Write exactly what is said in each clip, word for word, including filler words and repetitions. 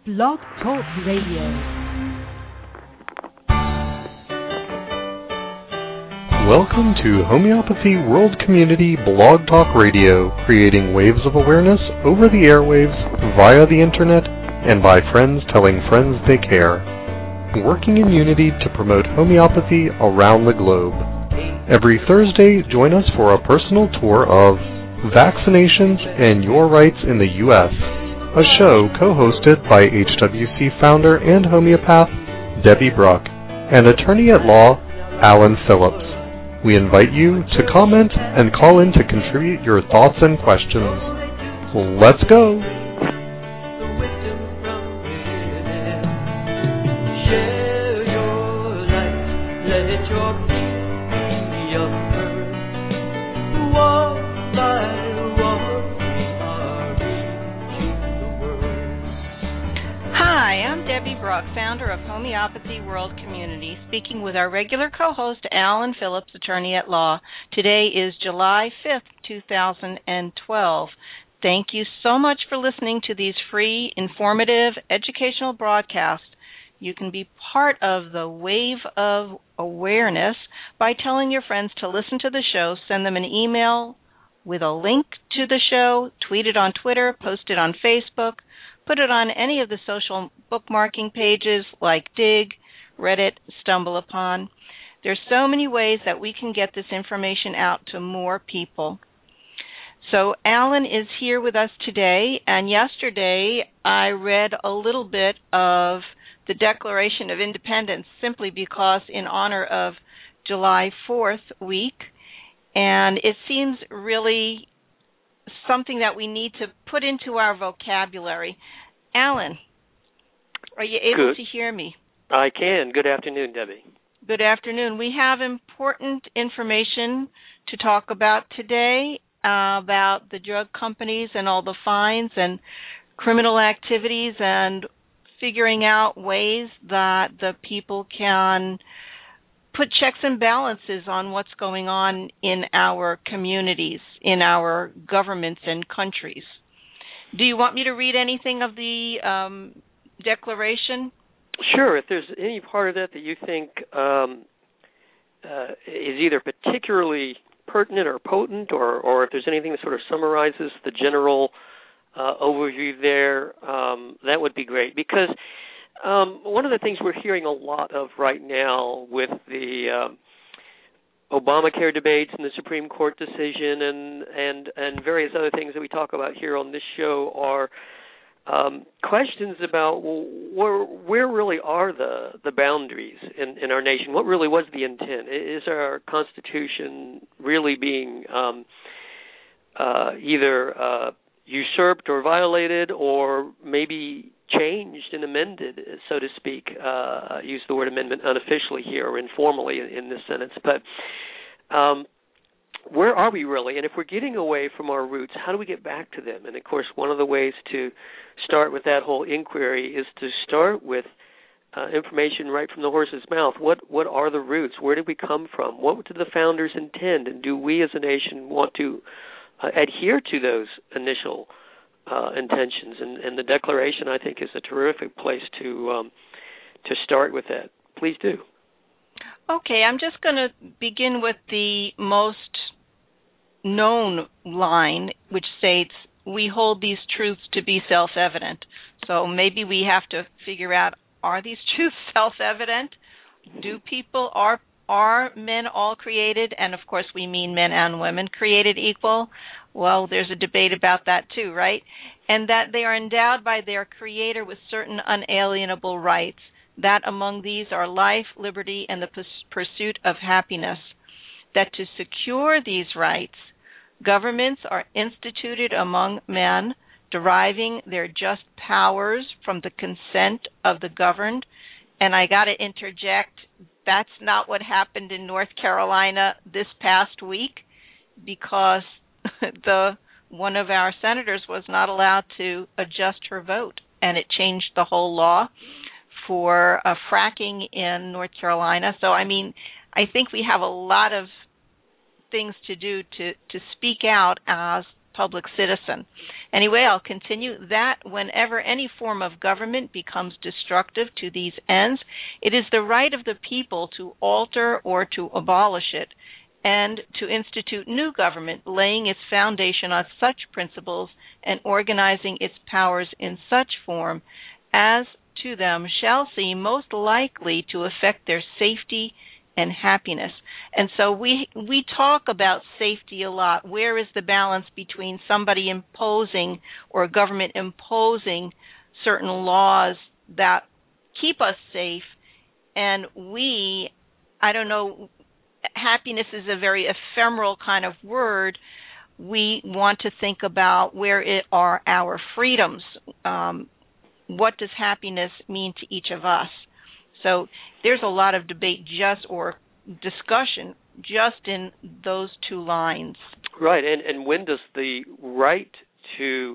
Blog Talk Radio. Welcome to Homeopathy World Community Blog Talk Radio, creating waves of awareness over the airwaves, via the internet, and by friends telling friends they care. Working in unity to promote homeopathy around the globe. Every Thursday, join us for a personal tour of Vaccinations and Your Rights in the U S, a show co-hosted by H W C founder and homeopath Debbie Bruck and attorney-at-law Alan Phillips. We invite you to comment and call in to contribute your thoughts and questions. Let's go! Founder of Homeopathy World Community, speaking with our regular co-host, Alan Phillips, attorney-at-law. Today is July fifth, two thousand twelve. Thank you so much for listening to these free, informative, educational broadcasts. You can be part of the wave of awareness by telling your friends to listen to the show. Send them an email with a link to the show, tweet it on Twitter, post it on Facebook, put it on any of the social bookmarking pages like Dig, Reddit, StumbleUpon. There's so many ways that we can get this information out to more people. So Alan is here with us today, and yesterday I read a little bit of the Declaration of Independence simply because in honor of July fourth week, and it seems really something that we need to put into our vocabulary. Alan, are you able Good. to hear me? I can. Good afternoon, Debbie. Good afternoon. We have important information to talk about today uh, about the drug companies and all the fines and criminal activities and figuring out ways that the people can put checks and balances on what's going on in our communities, in our governments and countries. Do you want me to read anything of the um, declaration? Sure. If there's any part of that that you think um, uh, is either particularly pertinent or potent, or, or if there's anything that sort of summarizes the general uh, overview there, um, that would be great. Because um, one of the things we're hearing a lot of right now with the um, Obamacare debates and the Supreme Court decision and, and, and various other things that we talk about here on this show are um, questions about, well, where, where really are the, the boundaries in, in our nation? What really was the intent? Is our Constitution really being um, uh, either uh, usurped or violated, or maybe changed and amended, so to speak? Uh, I use the word amendment unofficially here or informally in, in this sentence. But um, where are we really? And if we're getting away from our roots, how do we get back to them? And, of course, one of the ways to start with that whole inquiry is to start with uh, information right from the horse's mouth. What what are the roots? Where did we come from? What did the founders intend? And do we as a nation want to uh, adhere to those initial Uh, intentions, and, and the Declaration, I think, is a terrific place to um, to start with that. Please do. Okay, I'm just going to begin with the most known line, which states, "We hold these truths to be self-evident." So maybe we have to figure out, are these truths self-evident? Do people, are are men all created? And, of course, we mean men and women created equal. Well, there's a debate about that too, right? And that they are endowed by their Creator with certain unalienable rights, that among these are life, liberty, and the pursuit of happiness. That to secure these rights, governments are instituted among men, deriving their just powers from the consent of the governed. And I got to interject, that's not what happened in North Carolina this past week, because the one of our senators was not allowed to adjust her vote, and it changed the whole law for uh, fracking in North Carolina. So, I mean, I think we have a lot of things to do to, to speak out as public citizen. Anyway, I'll continue that whenever any form of government becomes destructive to these ends, it is the right of the people to alter or to abolish it, and to institute new government, laying its foundation on such principles and organizing its powers in such form as to them shall seem most likely to affect their safety and happiness. And so we we talk about safety a lot. Where is the balance between somebody imposing or government imposing certain laws that keep us safe, and we, I don't know, happiness is a very ephemeral kind of word. We want to think about where it are our freedoms. Um, what does happiness mean to each of us? So there's a lot of debate just or discussion just in those two lines. Right, and, and when does the right to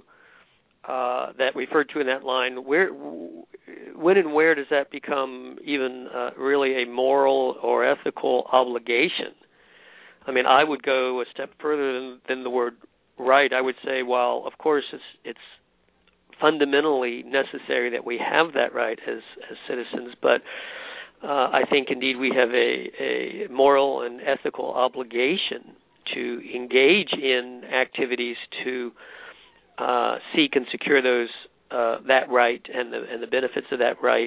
uh, that referred to in that line, where, when and where does that become even uh, really a moral or ethical obligation? I mean, I would go a step further than, than the word right. I would say, well, of course, it's it's fundamentally necessary that we have that right as as citizens, but uh, I think indeed we have a, a moral and ethical obligation to engage in activities to uh, seek and secure those uh, that right and the and the benefits of that right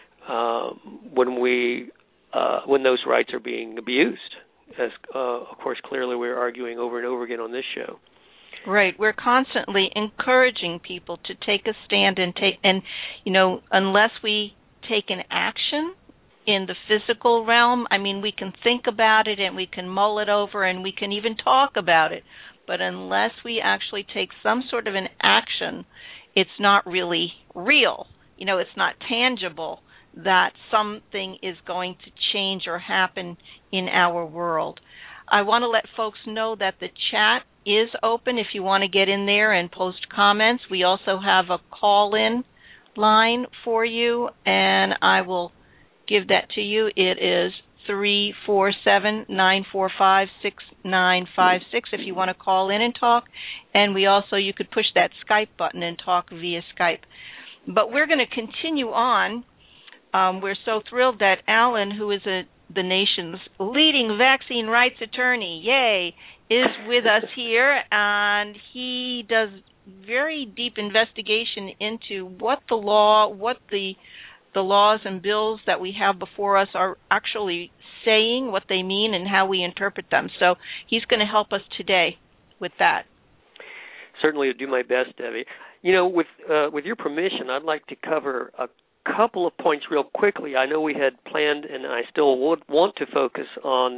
um, when we uh, when those rights are being abused. As uh, of course, clearly we're arguing over and over again on this show. Right. We're constantly encouraging people to take a stand and take, and you know, unless we take an action in the physical realm, I mean, we can think about it and we can mull it over and we can even talk about it, but unless we actually take some sort of an action, it's not really real. You know, it's not tangible that something is going to change or happen in our world. I want to let folks know that the chat is open if you want to get in there and post comments. We also have a call-in line for you, and I will give that to you. It is three four seven, nine four five, six nine five six if you want to call in and talk. And we also, you could push that Skype button and talk via Skype. But we're going to continue on. Um, we're so thrilled that Alan, who is a, the nation's leading vaccine rights attorney, yay, is with us here, and he does very deep investigation into what the law, what the the laws and bills that we have before us are actually saying, what they mean, and how we interpret them. So he's going to help us today with that. Certainly, I'll do my best, Debbie. You know, with uh, with your permission, I'd like to cover a couple of points real quickly. I know we had planned, and I still would want to focus on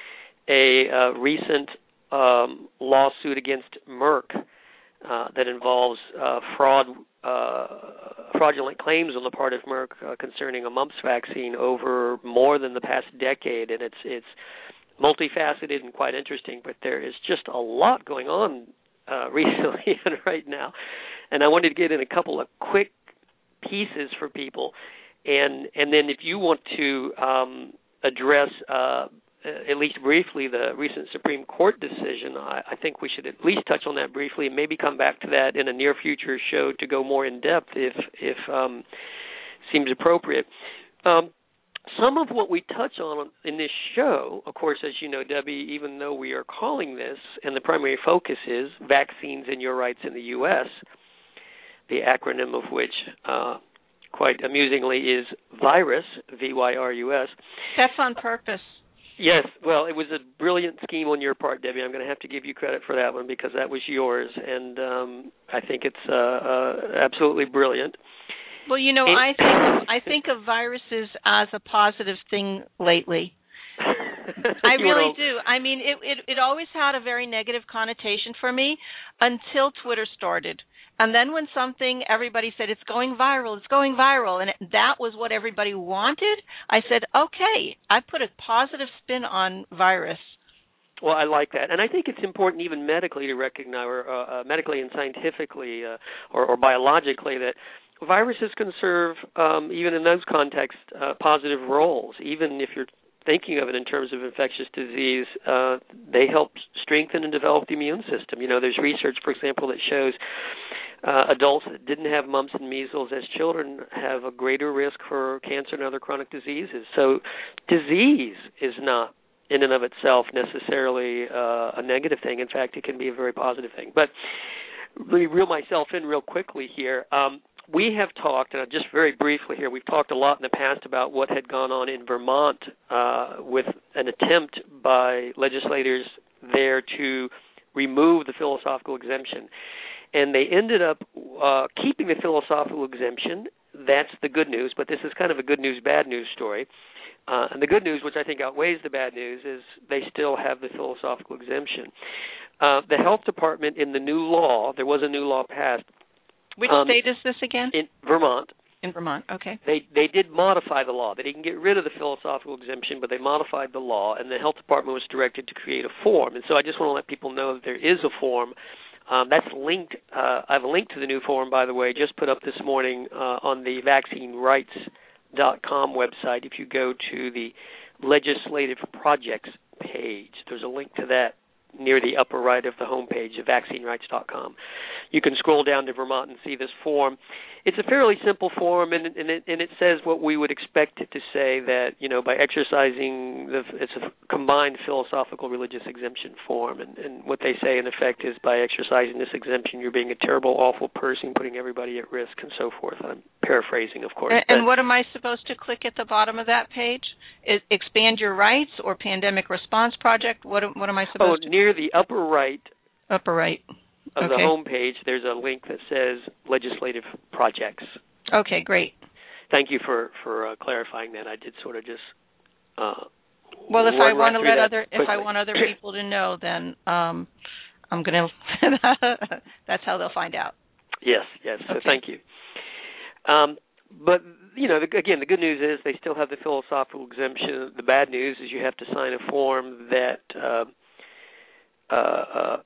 a uh, recent um, lawsuit against Merck uh, that involves uh, fraud, uh, fraudulent claims on the part of Merck uh, concerning a mumps vaccine over more than the past decade, and it's it's multifaceted and quite interesting. But there is just a lot going on uh, recently and right now, and I wanted to get in a couple of quick pieces for people, and and then if you want to um, address uh, at least briefly the recent Supreme Court decision, I, I think we should at least touch on that briefly and maybe come back to that in a near future show to go more in depth if if um, seems appropriate. Um, some of what we touch on in this show, of course, as you know, Debbie, even though we are calling this, and the primary focus is vaccines and your rights in the U S, the acronym of which, uh, quite amusingly, is VIRUS, V Y R U S. That's on purpose. Yes, well, it was a brilliant scheme on your part, Debbie. I'm going to have to give you credit for that one because that was yours, and um, I think it's uh, uh, absolutely brilliant. Well, you know, I think I think of viruses as a positive thing lately. I really do. I mean, it, it it always had a very negative connotation for me until Twitter started. And then when something, everybody said, it's going viral, it's going viral, and it, that was what everybody wanted, I said, okay, I put a positive spin on virus. Well, I like that. And I think it's important even medically to recognize, or uh, uh, medically and scientifically uh, or, or biologically, that viruses can serve, um, even in those contexts, uh, positive roles, even if you're thinking of it in terms of infectious disease, uh, they help strengthen and develop the immune system. You know, there's research, for example, that shows uh, adults that didn't have mumps and measles as children have a greater risk for cancer and other chronic diseases. So disease is not in and of itself necessarily uh, a negative thing. In fact, it can be a very positive thing. But let me reel myself in real quickly here. Um, we have talked, and just very briefly here, we've talked a lot in the past about what had gone on in Vermont uh, with an attempt by legislators there to remove the philosophical exemption. And they ended up uh, keeping the philosophical exemption. That's the good news, but this is kind of a good news, bad news story. Uh, and the good news, which I think outweighs the bad news, is they still have the philosophical exemption. Uh, the health department in the new law, there was a new law passed. Which um, state is this again? In Vermont. In Vermont, okay. They they did modify the law. They didn't get rid of the philosophical exemption, but they modified the law, and the health department was directed to create a form. And so I just want to let people know that there is a form. Um, that's linked. Uh, I have a link to the new form, by the way, just put up this morning uh, on the vaccine rights dot com website. If you go to the legislative projects page, there's a link to that near the upper right of the homepage of vaccine rights dot com. You can scroll down to Vermont and see this form. It's a fairly simple form, and, and, it, and it says what we would expect it to say, that, you know, by exercising, the, it's a combined philosophical religious exemption form, and, and what they say, in effect, is by exercising this exemption, you're being a terrible, awful person, putting everybody at risk, and so forth. I'm paraphrasing, of course. And, and what am I supposed to click at the bottom of that page? Is Expand Your Rights or Pandemic Response Project? What, what am I supposed oh, to? Near the upper right. Upper right. Of okay. the home page, there's a link that says legislative projects. Okay, great. Thank you for for uh, clarifying that. I did sort of just. Uh, well, if I want to let other quickly. if I want other people to know, then um, I'm gonna. That's how they'll find out. Yes, yes. Okay. So thank you. Um, but you know, the, again, the good news is they still have the philosophical exemption. The bad news is you have to sign a form that. Uh, uh, uh,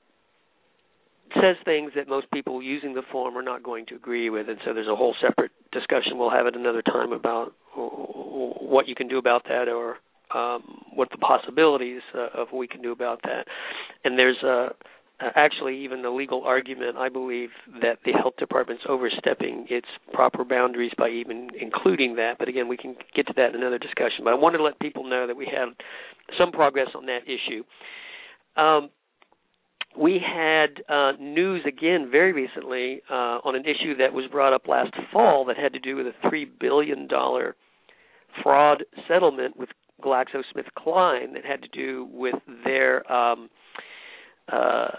says things that most people using the form are not going to agree with, and so there's a whole separate discussion we'll have at another time about what you can do about that, or um, what the possibilities uh, of what we can do about that. And there's uh, actually even a legal argument, I believe, that the health department's overstepping its proper boundaries by even including that. But again, we can get to that in another discussion. But I wanted to let people know that we had some progress on that issue. Um, We had uh, news again very recently uh, on an issue that was brought up last fall that had to do with a three billion dollars fraud settlement with GlaxoSmithKline that had to do with their um, uh,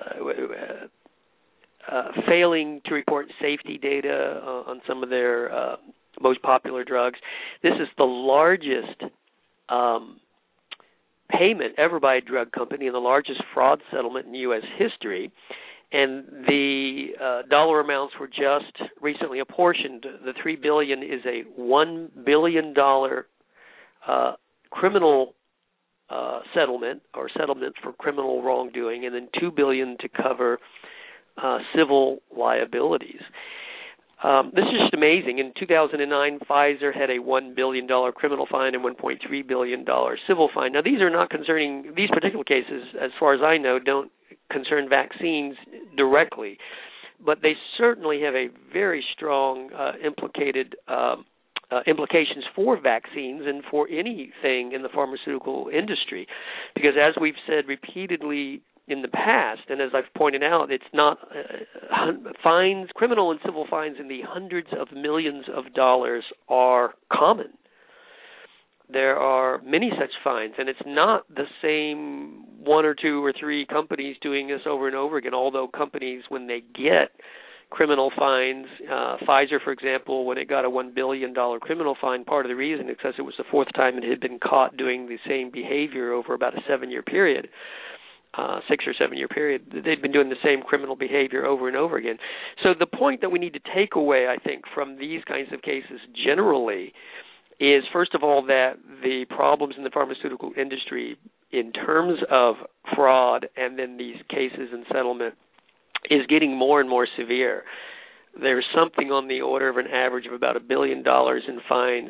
uh, failing to report safety data uh, on some of their uh, most popular drugs. This is the largest um payment ever by a drug company and the largest fraud settlement in U S history. And the uh, dollar amounts were just recently apportioned. The three billion dollars is a one billion dollars uh, criminal uh, settlement, or settlement for criminal wrongdoing, and then two billion dollars to cover uh, civil liabilities. Um, this is just amazing. In two thousand nine, Pfizer had a one billion dollars criminal fine and one point three billion dollars civil fine. Now, these are not concerning, these particular cases, as far as I know, don't concern vaccines directly, but they certainly have a very strong uh, implicated um, uh, implications for vaccines and for anything in the pharmaceutical industry, because as we've said repeatedly in the past, and as I've pointed out, it's not uh, fines, criminal and civil fines in the hundreds of millions of dollars are common. There are many such fines, and it's not the same one or two or three companies doing this over and over again, although companies, when they get criminal fines, uh, Pfizer, for example, when it got a one billion dollars criminal fine, part of the reason is because it was the fourth time it had been caught doing the same behavior over about a seven-year period. Uh, six or seven year period, they'd been doing the same criminal behavior over and over again. So the point that we need to take away, I think, from these kinds of cases generally is, first of all, that the problems in the pharmaceutical industry in terms of fraud and then these cases and settlement is getting more and more severe. There's something on the order of an average of about a billion dollars in fines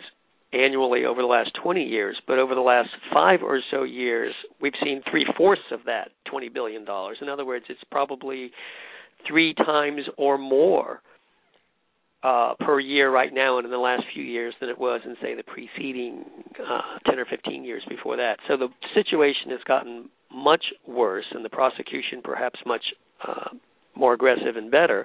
annually over the last twenty years, but over the last five or so years, we've seen three-fourths of that, twenty billion dollars. In other words, it's probably three times or more uh, per year right now and in the last few years than it was in, say, the preceding uh, ten or fifteen years before that. So the situation has gotten much worse, and the prosecution perhaps much uh, more aggressive and better.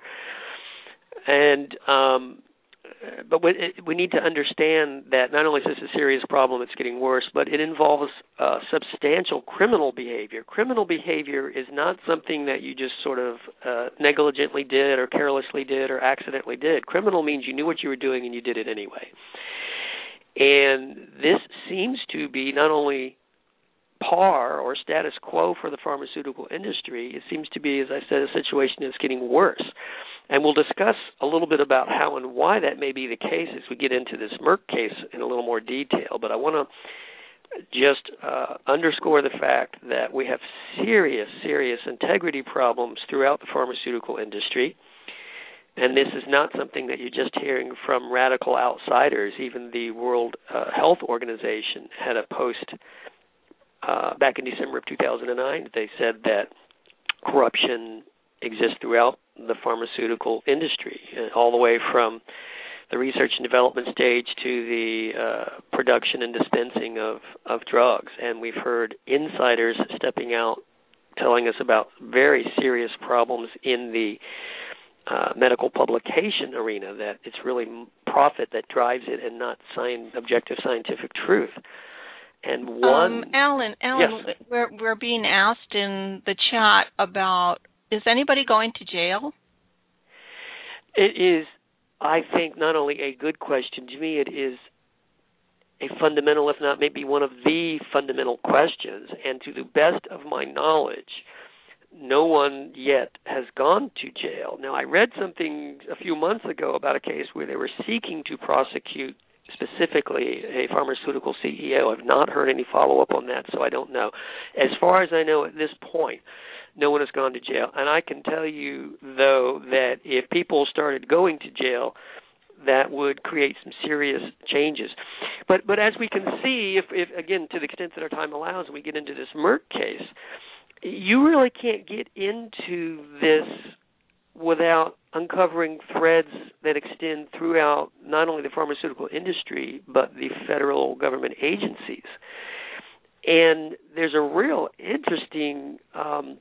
And um, but we, we need to understand that not only is this a serious problem, it's getting worse, but it involves uh, substantial criminal behavior. Criminal behavior is not something that you just sort of uh, negligently did or carelessly did or accidentally did. Criminal means you knew what you were doing and you did it anyway. And this seems to be not only par or status quo for the pharmaceutical industry, it seems to be, as I said, a situation that's getting worse. And we'll discuss a little bit about how and why that may be the case as we get into this Merck case in a little more detail. But I want to just uh, underscore the fact that we have serious, serious integrity problems throughout the pharmaceutical industry. And this is not something that you're just hearing from radical outsiders. Even the World uh, Health Organization had a post uh, back in December of two thousand nine. They said that corruption exists throughout the pharmaceutical industry, all the way from the research and development stage to the uh, production and dispensing of, of drugs. And we've heard insiders stepping out telling us about very serious problems in the uh, medical publication arena, that it's really profit that drives it and not science, objective scientific truth. And one, um, Alan, Alan, yes. we're we're being asked in the chat about, is anybody going to jail? It is, I think, not only a good question. To me, it is a fundamental, if not maybe one of the fundamental questions. And to the best of my knowledge, no one yet has gone to jail. Now, I read something a few months ago about a case where they were seeking to prosecute specifically a pharmaceutical C E O. I've not heard any follow-up on that, so I don't know. As far as I know at this point, no one has gone to jail. And I can tell you, though, that if people started going to jail, that would create some serious changes. But but as we can see, if, if again, to the extent that our time allows, we get into this Merck case, you really can't get into this without uncovering threads that extend throughout not only the pharmaceutical industry, but the federal government agencies. And there's a real interesting um,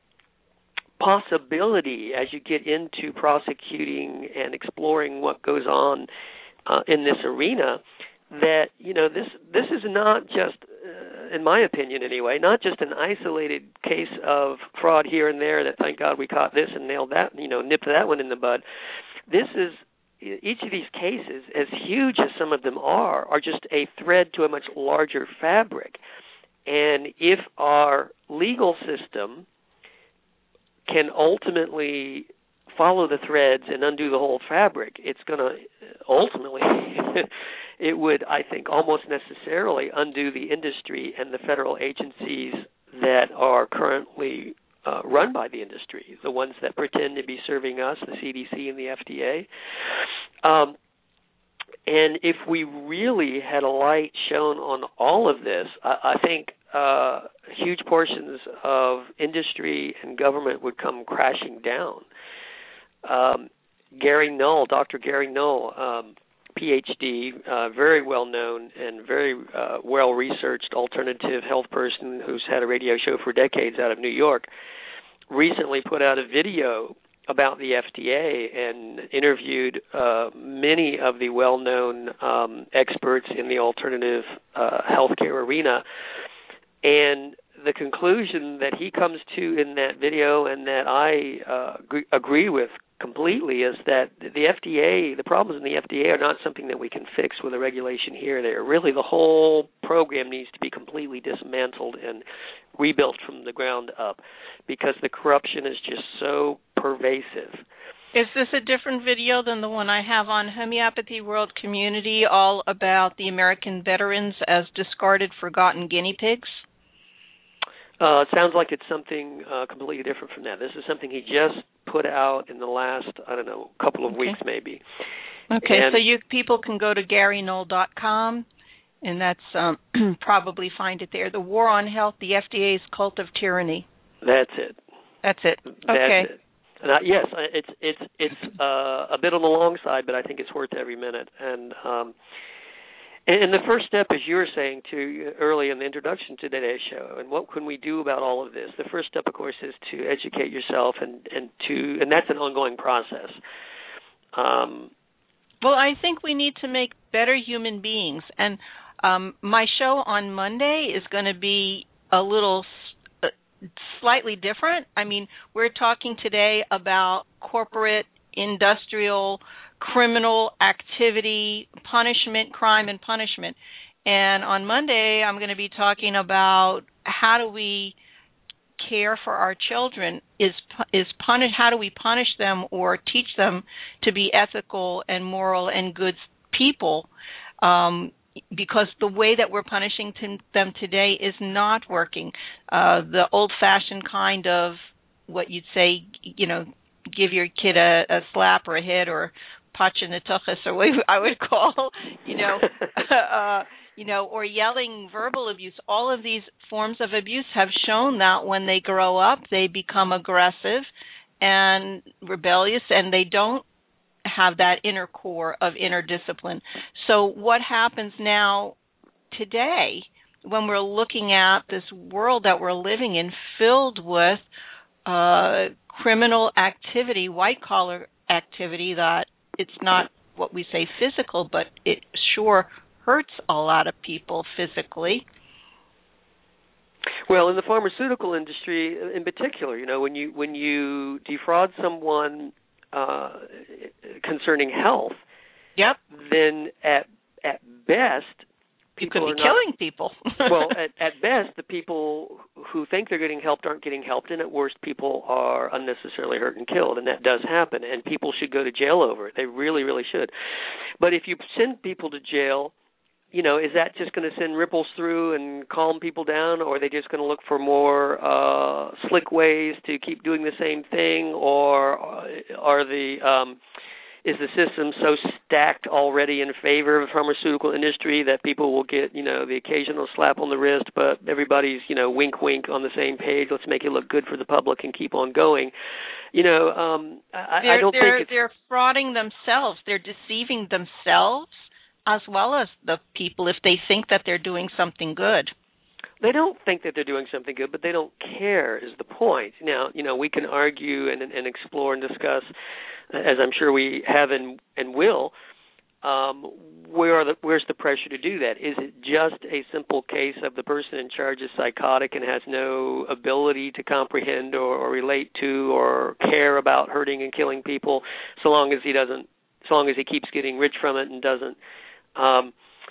possibility as you get into prosecuting and exploring what goes on uh, in this arena, that, you know, this this is not just, uh, in my opinion anyway, not just an isolated case of fraud here and there that, thank God we caught this and nailed that, you know, nipped that one in the bud. This is, each of these cases, as huge as some of them are, are just a thread to a much larger fabric. And if our legal system can ultimately follow the threads and undo the whole fabric, it's going to ultimately, it would, I think, almost necessarily undo the industry and the federal agencies that are currently uh, run by the industry, the ones that pretend to be serving us, the C D C and the F D A. Um, and if we really had a light shown on all of this, I, I think uh, huge portions of industry and government would come crashing down. Um, Gary Null, Doctor Gary Null, um, P H D, uh, very well-known and very uh, well-researched alternative health person who's had a radio show for decades out of New York, recently put out a video about the F D A and interviewed uh, many of the well-known um, experts in the alternative uh, healthcare arena. And the conclusion that he comes to in that video, and that I uh, agree, agree with completely, is that the F D A, the problems in the F D A are not something that we can fix with a regulation here or there. Really, the whole program needs to be completely dismantled and rebuilt from the ground up, because the corruption is just so pervasive. Is this a different video than the one I have on Homeopathy World Community, all about the American veterans as discarded, forgotten guinea pigs? Uh, it sounds like it's something uh, completely different from that. This is something he just put out in the last, I don't know, couple of okay. weeks maybe. Okay, and so you people can go to Gary Null dot com And that's um, probably find it there. The War on Health, the F D A's Cult of Tyranny. That's it. That's it. That's okay. it. And I, yes, it's it's it's uh, a bit on the long side, but I think it's worth every minute. And um, and the first step, as you were saying to early in the introduction to today's show, and what can we do about all of this? The first step, of course, is to educate yourself, and and to and that's an ongoing process. Um, well, I think we need to make better human beings, and um, my show on Monday is going to be a little uh, slightly different. I mean, we're talking today about corporate, industrial, criminal activity, punishment, crime, and punishment. And on Monday, I'm going to be talking about how do we care for our children? Is is punish? How do we punish them or teach them to be ethical and moral and good people? Um, because the way that we're punishing t- them today is not working. Uh, the old-fashioned kind of what you'd say, you know, give your kid a, a slap or a hit or patch in the tuchus, or what I would call, you know, uh, you know, or yelling, verbal abuse. All of these forms of abuse have shown that when they grow up, they become aggressive and rebellious, and they don't have that inner core of inner discipline. So what happens now today when we're looking at this world that we're living in filled with uh, criminal activity, white-collar activity, that it's not what we say physical, but it sure hurts a lot of people physically. Well, in the pharmaceutical industry in particular, you know, when you when you defraud someone uh, concerning health, yep, then at at best you could be are not, killing people. well, at, at best, the people who think they're getting helped aren't getting helped, and at worst, people are unnecessarily hurt and killed, and that does happen, and people should go to jail over it. They really, really should. But if you send people to jail, you know, is that just going to send ripples through and calm people down, or are they just going to look for more uh, slick ways to keep doing the same thing, or are the um, is the system so stacked already in favor of the pharmaceutical industry that people will get, you know, the occasional slap on the wrist, but everybody's, you know, wink, wink on the same page. Let's make it look good for the public and keep on going. You know, um, I, I don't they're, think it's... They're frauding themselves. They're deceiving themselves as well as the people if they think that they're doing something good. They don't think that they're doing something good, but they don't care is the point. Now, you know, we can argue and, and explore and discuss, as I'm sure we have and, and will, um, where are the, where's the pressure to do that? Is it just a simple case of the person in charge is psychotic and has no ability to comprehend or, or relate to or care about hurting and killing people, so long as he doesn't, so long as he keeps getting rich from it and doesn't um,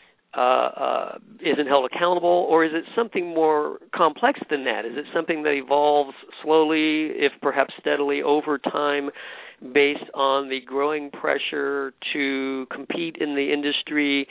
uh, uh, isn't held accountable, or is it something more complex than that? Is it something that evolves slowly, if perhaps steadily, over time, based on the growing pressure to compete in the industry,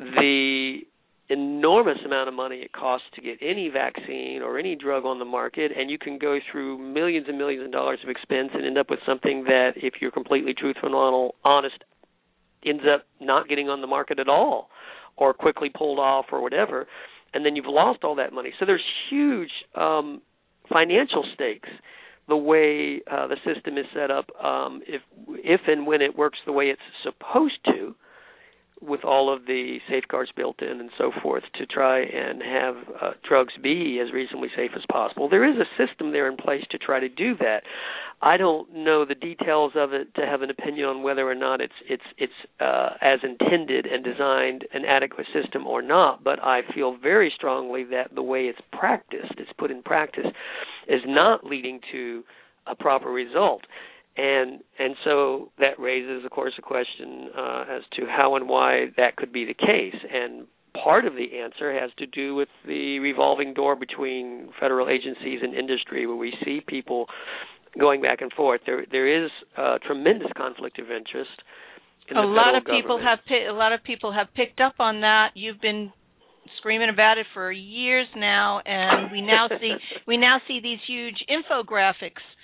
the enormous amount of money it costs to get any vaccine or any drug on the market, and you can go through millions and millions of dollars of expense and end up with something that, if you're completely truthful and honest, ends up not getting on the market at all or quickly pulled off or whatever, and then you've lost all that money. So there's huge um, financial stakes the way uh, the system is set up, um, if if and when it works the way it's supposed to, with all of the safeguards built in and so forth, to try and have uh, drugs be as reasonably safe as possible. There is a system there in place to try to do that. I don't know the details of it to have an opinion on whether or not it's it's it's uh, as intended and designed an adequate system or not, but I feel very strongly that the way it's practiced, it's put in practice, is not leading to a proper result. And and so that raises, of course, a question uh, as to how and why that could be the case. And part of the answer has to do with the revolving door between federal agencies and industry, where we see people going back and forth. There there is a tremendous conflict of interest in the a lot of federal people government. have a lot of people have picked up on that. You've been screaming about it for years now, and we now see we now see these huge infographics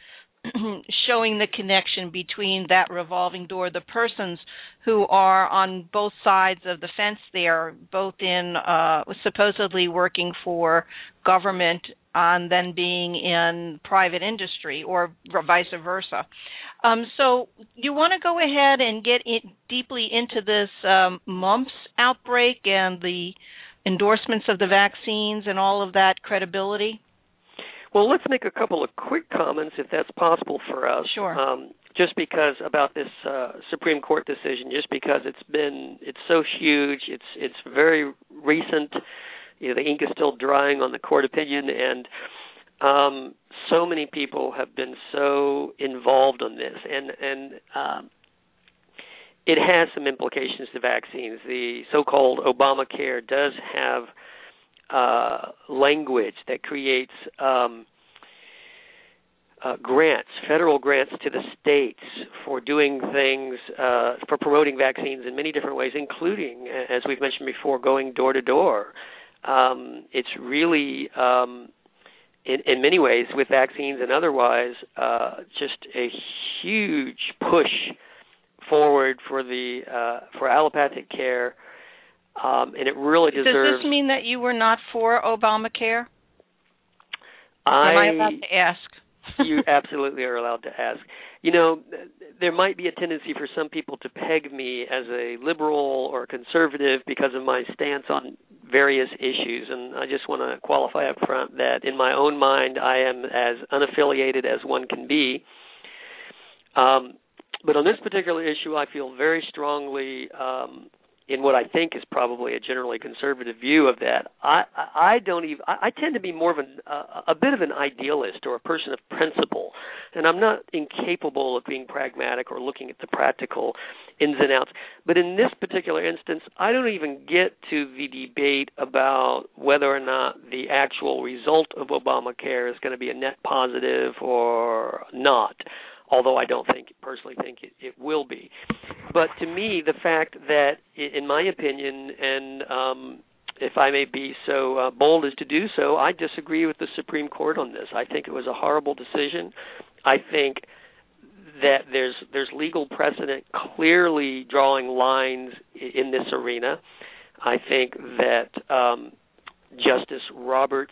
showing the connection between that revolving door, the persons who are on both sides of the fence there, both in uh, supposedly working for government and then being in private industry, or vice versa. Um, so you want to go ahead and get in deeply into this um, mumps outbreak and the endorsements of the vaccines and all of that credibility? Well, let's make a couple of quick comments, if that's possible for us. Sure. Um, just because about this uh, Supreme Court decision, just because it's been, it's so huge, it's it's very recent. You know, the ink is still drying on the court opinion, and um, so many people have been so involved on this, and and um, it has some implications to vaccines. The so-called Obamacare does have uh, language that creates um, uh, grants, federal grants to the states for doing things, uh, for promoting vaccines in many different ways, including, as we've mentioned before, going door to door. Um, it's really, um, in, in many ways, with vaccines and otherwise, uh, just a huge push forward for the uh, for allopathic care, um, and it really deserves. Does this mean that you were not for Obamacare? I, Am I allowed to ask? You absolutely are allowed to ask. You know, there might be a tendency for some people to peg me as a liberal or conservative because of my stance on various issues, and I just want to qualify up front that in my own mind I am as unaffiliated as one can be. Um, but on this particular issue, I feel very strongly um, in what I think is probably a generally conservative view of that. I, I don't even. I tend to be more of an, uh, a bit of an idealist or a person of principle, and I'm not incapable of being pragmatic or looking at the practical ins and outs. But in this particular instance, I don't even get to the debate about whether or not the actual result of Obamacare is going to be a net positive or not, although I don't think, personally think it, it will be. But to me, the fact that, in my opinion, and um, if I may be so uh, bold as to do so, I disagree with the Supreme Court on this. I think it was a horrible decision. I think that there's there's legal precedent clearly drawing lines in this arena. I think that um, Justice Roberts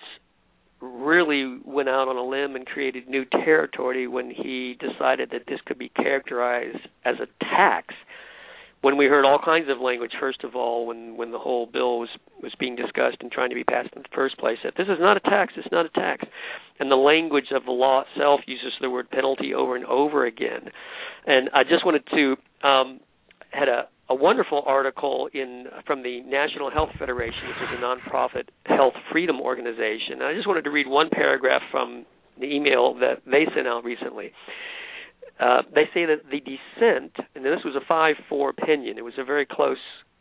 really went out on a limb and created new territory when he decided that this could be characterized as a tax. When we heard all kinds of language, first of all, when, when the whole bill was, was being discussed and trying to be passed in the first place, that this is not a tax, it's not a tax. And the language of the law itself uses the word penalty over and over again. And I just wanted to, um, had a, a wonderful article in from the National Health Federation, which is a nonprofit health freedom organization. And I just wanted to read one paragraph from the email that they sent out recently. Uh, they say that the dissent, and this was a five four opinion, it was a very close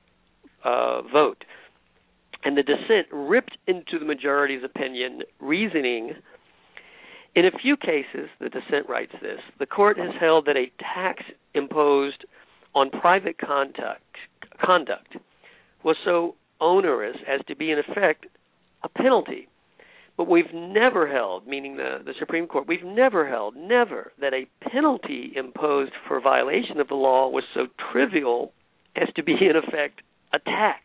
uh, vote, and the dissent ripped into the majority's opinion, reasoning, in a few cases, the dissent writes this, the court has held that a tax imposed on private conduct, conduct was so onerous as to be, in effect, a penalty. But we've never held, meaning the, the Supreme Court, we've never held, never, that a penalty imposed for violation of the law was so trivial as to be, in effect, a tax.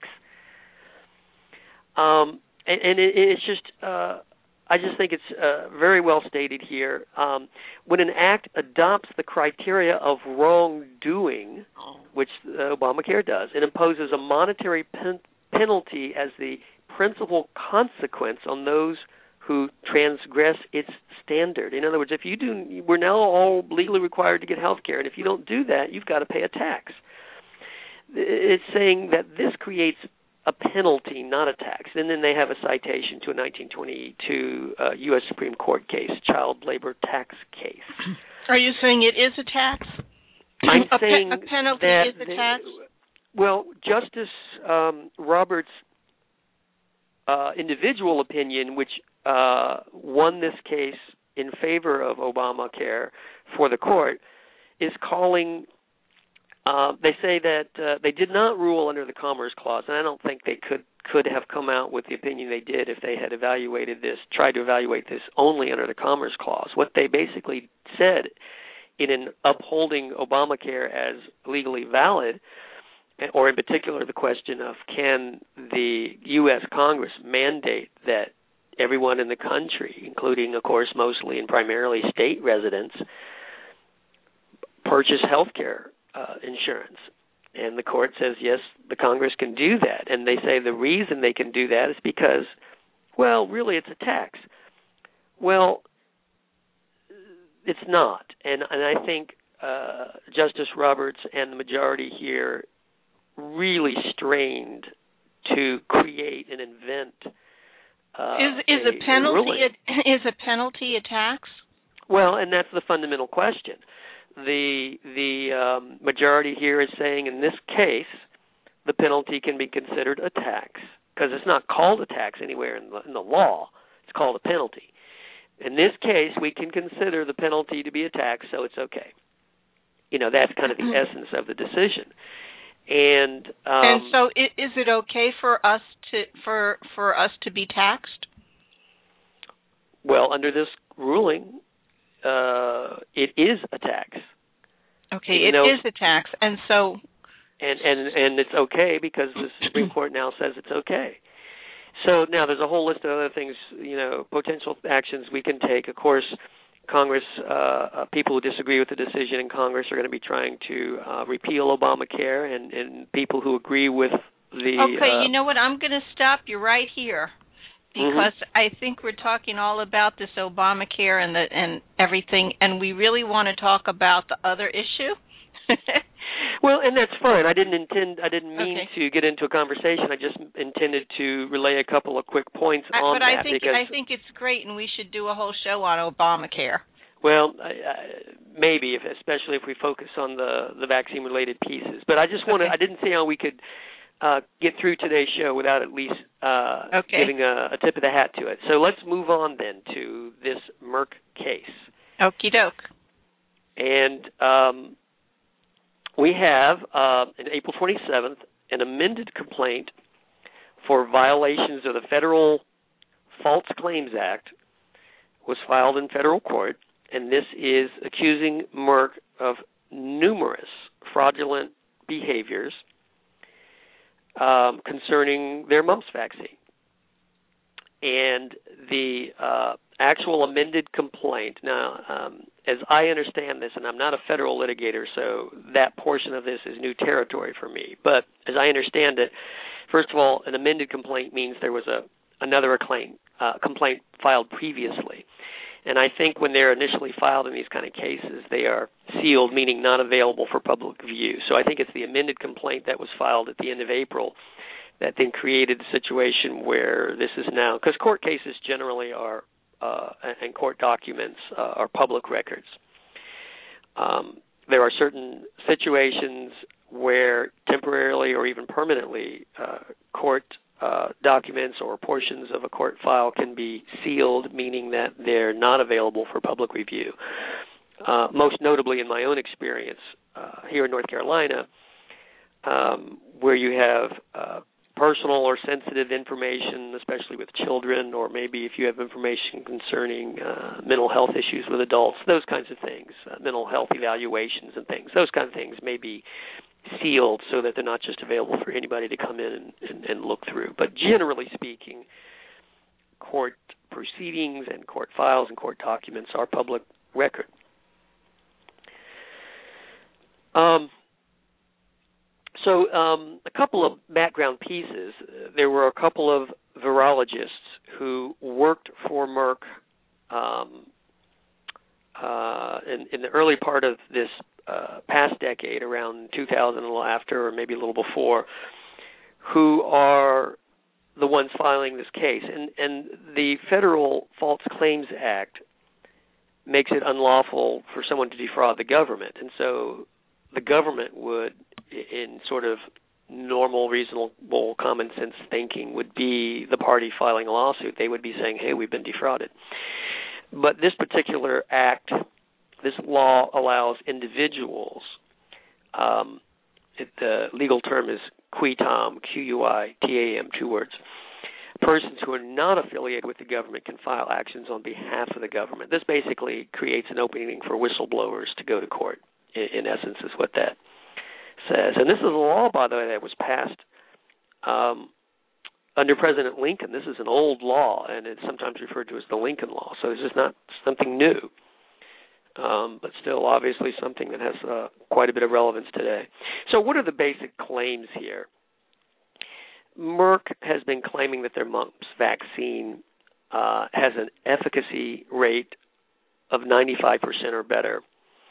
Um, and and it, it's just, uh, I just think it's uh, very well stated here. Um, when an act adopts the criteria of wrongdoing, which uh, Obamacare does, it imposes a monetary pen- penalty as the principal consequence on those who transgress its standard. In other words, if you do, we're now all legally required to get health care, and if you don't do that, you've got to pay a tax. It's saying that this creates a penalty, not a tax. And then they have a citation to a nineteen twenty-two uh, U S Supreme Court case, child labor tax case. Are you saying it is a tax? I'm a saying pe- a penalty that is a tax? The, well, Justice um, Roberts' uh, individual opinion, which uh, won this case in favor of Obamacare for the court, is calling Uh, they say that uh, they did not rule under the Commerce Clause, and I don't think they could could have come out with the opinion they did if they had evaluated this, tried to evaluate this only under the Commerce Clause. What they basically said in an upholding Obamacare as legally valid, or in particular the question of can the U S Congress mandate that everyone in the country, including, of course, mostly and primarily state residents, purchase health care uh, insurance. And the court says, yes, the Congress can do that. And they say the reason they can do that is because, well, really it's a tax. Well, it's not. And, and I think uh, Justice Roberts and the majority here really strained to create and invent uh, is is a, a penalty a, is a penalty a tax? Well, and that's the fundamental question. The the um, majority here is saying in this case the penalty can be considered a tax because it's not called a tax anywhere in the, in the law. It's called a penalty. In this case, we can consider the penalty to be a tax, so it's okay. You know, that's kind of the essence of the decision. And um, and so, is it okay for us to for for us to be taxed? Well, under this ruling, uh, it is a tax. Okay, you it know, is a tax, and so and and and it's okay because the Supreme Court now says it's okay. So now there's a whole list of other things, you know, potential actions we can take. Of course, Congress, uh, uh, people who disagree with the decision in Congress are going to be trying to uh, repeal Obamacare, and, and people who agree with the... Okay, uh, you know what? I'm going to stop you right here because mm-hmm. I think we're talking all about this Obamacare and the and everything, and we really want to talk about the other issue. Well, and that's fine. I didn't intend. I didn't mean okay. to get into a conversation. I just intended to relay a couple of quick points I, on but that. I think because, I think it's great, and we should do a whole show on Obamacare. Well, I, I, maybe, if, especially if we focus on the the vaccine-related pieces. But I just want to. Okay. I didn't see how we could uh, get through today's show without at least uh, okay. giving a, a tip of the hat to it. So let's move on then to this Merck case. Okie doke. And um, we have, uh, on April twenty-seventh, an amended complaint for violations of the Federal False Claims Act was filed in federal court, and this is accusing Merck of numerous fraudulent behaviors um, concerning their mumps vaccine. And the uh, actual amended complaint, now, um, as I understand this, and I'm not a federal litigator, so that portion of this is new territory for me, but as I understand it, first of all, an amended complaint means there was a another claim, uh, complaint filed previously. And I think when they're initially filed in these kind of cases, they are sealed, meaning not available for public view. So I think it's the amended complaint that was filed at the end of April that then created a situation where this is now, because court cases generally are, uh, and court documents uh, are public records. Um, there are certain situations where temporarily or even permanently uh, court uh, documents or portions of a court file can be sealed, meaning that they're not available for public review. Uh, most notably in my own experience uh, here in North Carolina, um, where you have uh, personal or sensitive information, especially with children, or maybe if you have information concerning uh, mental health issues with adults, those kinds of things, uh, mental health evaluations and things, those kinds of things may be sealed so that they're not just available for anybody to come in and, and, and look through. But generally speaking, court proceedings and court files and court documents are public record. Um, so um, a couple of background pieces. There were a couple of virologists who worked for Merck um, uh, in, in the early part of this uh, past decade, around two thousand, a little after, or maybe a little before, who are the ones filing this case. And, and the Federal False Claims Act makes it unlawful for someone to defraud the government. And so the government would, in sort of normal, reasonable, common sense thinking, would be the party filing a lawsuit. They would be saying, hey, we've been defrauded. But this particular act, this law allows individuals um, it, the legal term is qui tam, Q U I T A M, two words. Persons who are not affiliated with the government can file actions on behalf of the government. This basically creates an opening for whistleblowers to go to court, in, in essence, is what that says. And this is a law, by the way, that was passed um, under President Lincoln. This is an old law, and it's sometimes referred to as the Lincoln Law. So this is not something new, um, but still obviously something that has uh, quite a bit of relevance today. So what are the basic claims here? Merck has been claiming that their mumps vaccine uh, has an efficacy rate of ninety-five percent or better.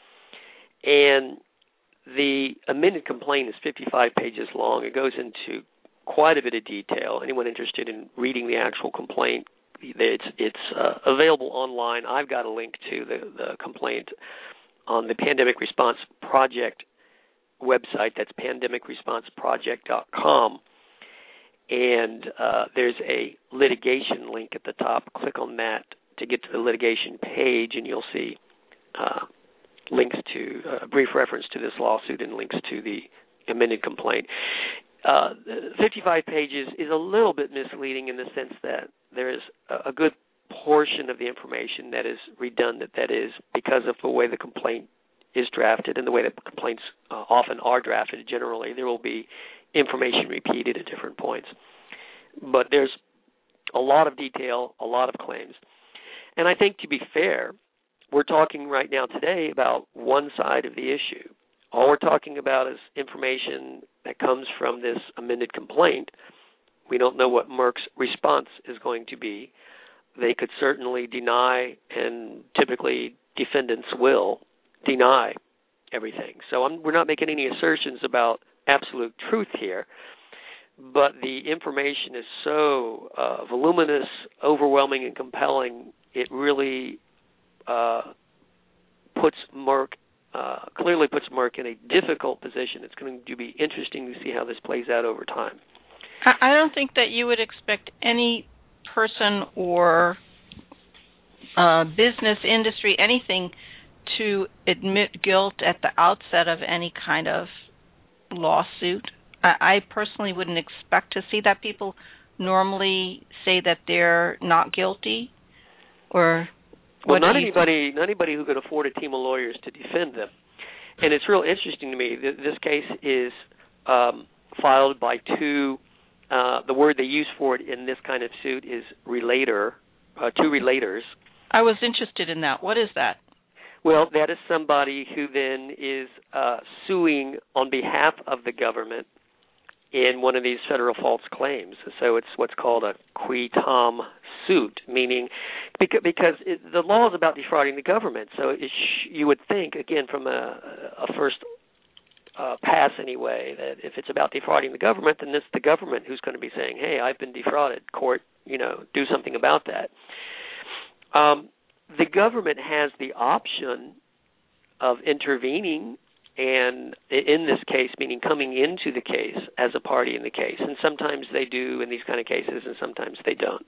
And the amended complaint is fifty-five pages long. It goes into quite a bit of detail. Anyone interested in reading the actual complaint, it's, it's uh, available online. I've got a link to the, the complaint on the Pandemic Response Project website. That's pandemic response project dot com. And uh, there's a litigation link at the top. Click on that to get to the litigation page, and you'll see uh, links to a uh, brief reference to this lawsuit and links to the amended complaint. Uh, fifty-five pages is a little bit misleading in the sense that there is a, a good portion of the information that is redundant. That is because of the way the complaint is drafted and the way that complaints uh, often are drafted. Generally, there will be information repeated at different points. But there's a lot of detail, a lot of claims. And I think, to be fair, we're talking right now today about one side of the issue. All we're talking about is information that comes from this amended complaint. We don't know what Merck's response is going to be. They could certainly deny, and typically defendants will deny everything. So I'm, we're not making any assertions about absolute truth here, but the information is so uh, voluminous, overwhelming, and compelling, it really uh, puts Merck, uh, clearly puts Merck in a difficult position. It's going to be interesting to see how this plays out over time. I don't think that you would expect any person or uh, business, industry, anything to admit guilt at the outset of any kind of lawsuit. I, I personally wouldn't expect to see that. People normally say that they're not guilty, or well, what not do you anybody, think? not anybody who could afford a team of lawyers to defend them. And it's real interesting to me that this case is um, filed by two. Uh, the word they use for it in this kind of suit is relator, uh, two relators. I was interested in that. What is that? Well, that is somebody who then is uh, suing on behalf of the government in one of these federal false claims. So it's what's called a qui tam suit, meaning because, because it, the law is about defrauding the government. So it sh- you would think, again, from a, a first uh, pass anyway, that if it's about defrauding the government, then it's the government who's going to be saying, hey, I've been defrauded. Court, you know, do something about that. Um, the government has the option of intervening, and in this case, meaning coming into the case as a party in the case. And sometimes they do in these kind of cases, and sometimes they don't.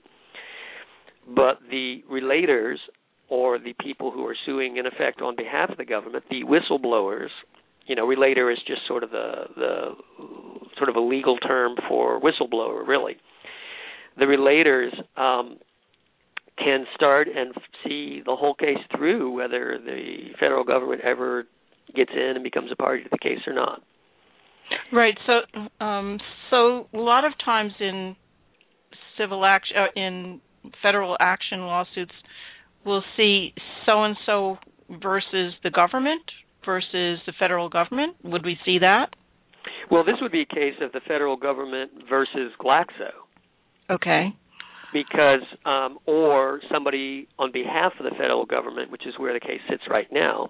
But the relators, or the people who are suing in effect on behalf of the government, the whistleblowers, you know, relator is just sort of the, the sort of a legal term for whistleblower, really. The relators um, can start and see the whole case through, whether the federal government ever gets in and becomes a party to the case or not. Right. So, um, so a lot of times in civil action, uh, in federal action lawsuits, we'll see so and so versus the government versus the federal government. Would we see that? Well, this would be a case of the federal government versus Glaxo. Okay. Because, um, or somebody on behalf of the federal government, which is where the case sits right now,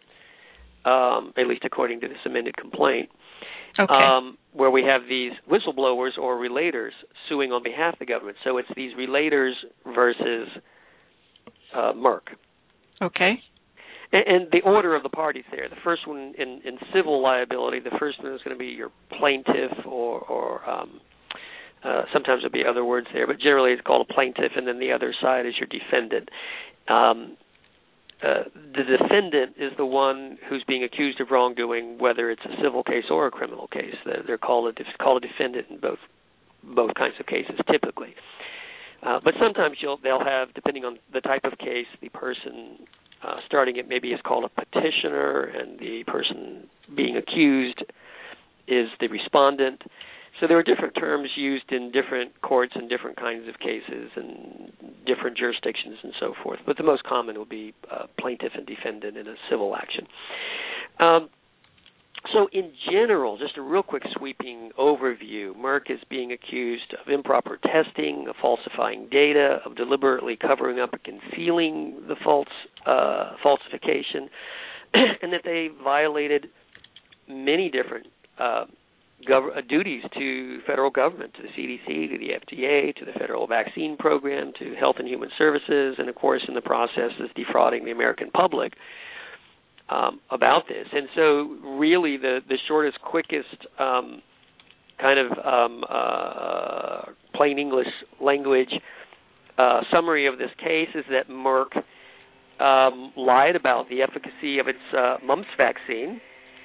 um, at least according to this amended complaint, okay. um, where we have these whistleblowers or relators suing on behalf of the government. So it's these relators versus uh, Merck. Okay. And, and the order of the parties there. The first one in, in civil liability, the first one is going to be your plaintiff or, or um, Uh, sometimes there'll be other words there, but generally it's called a plaintiff, and then the other side is your defendant. Um, uh, the defendant is the one who's being accused of wrongdoing, whether it's a civil case or a criminal case. They're, they're called a called a defendant in both both kinds of cases, typically. Uh, but sometimes you'll, they'll have, depending on the type of case, the person uh, starting it maybe is called a petitioner, and the person being accused is the respondent. So there are different terms used in different courts and different kinds of cases and different jurisdictions and so forth. But the most common will be uh, plaintiff and defendant in a civil action. Um, so in general, just a real quick sweeping overview, Merck is being accused of improper testing, of falsifying data, of deliberately covering up or concealing the false uh, falsification, and that they violated many different uh, gov- uh, duties to federal government, to the C D C, to the F D A, to the federal vaccine program, to Health and Human Services, and of course in the process is defrauding the American public um, about this. And so really the, the shortest, quickest um, kind of um, uh, plain English language uh, summary of this case is that Merck um, lied about the efficacy of its uh, mumps vaccine.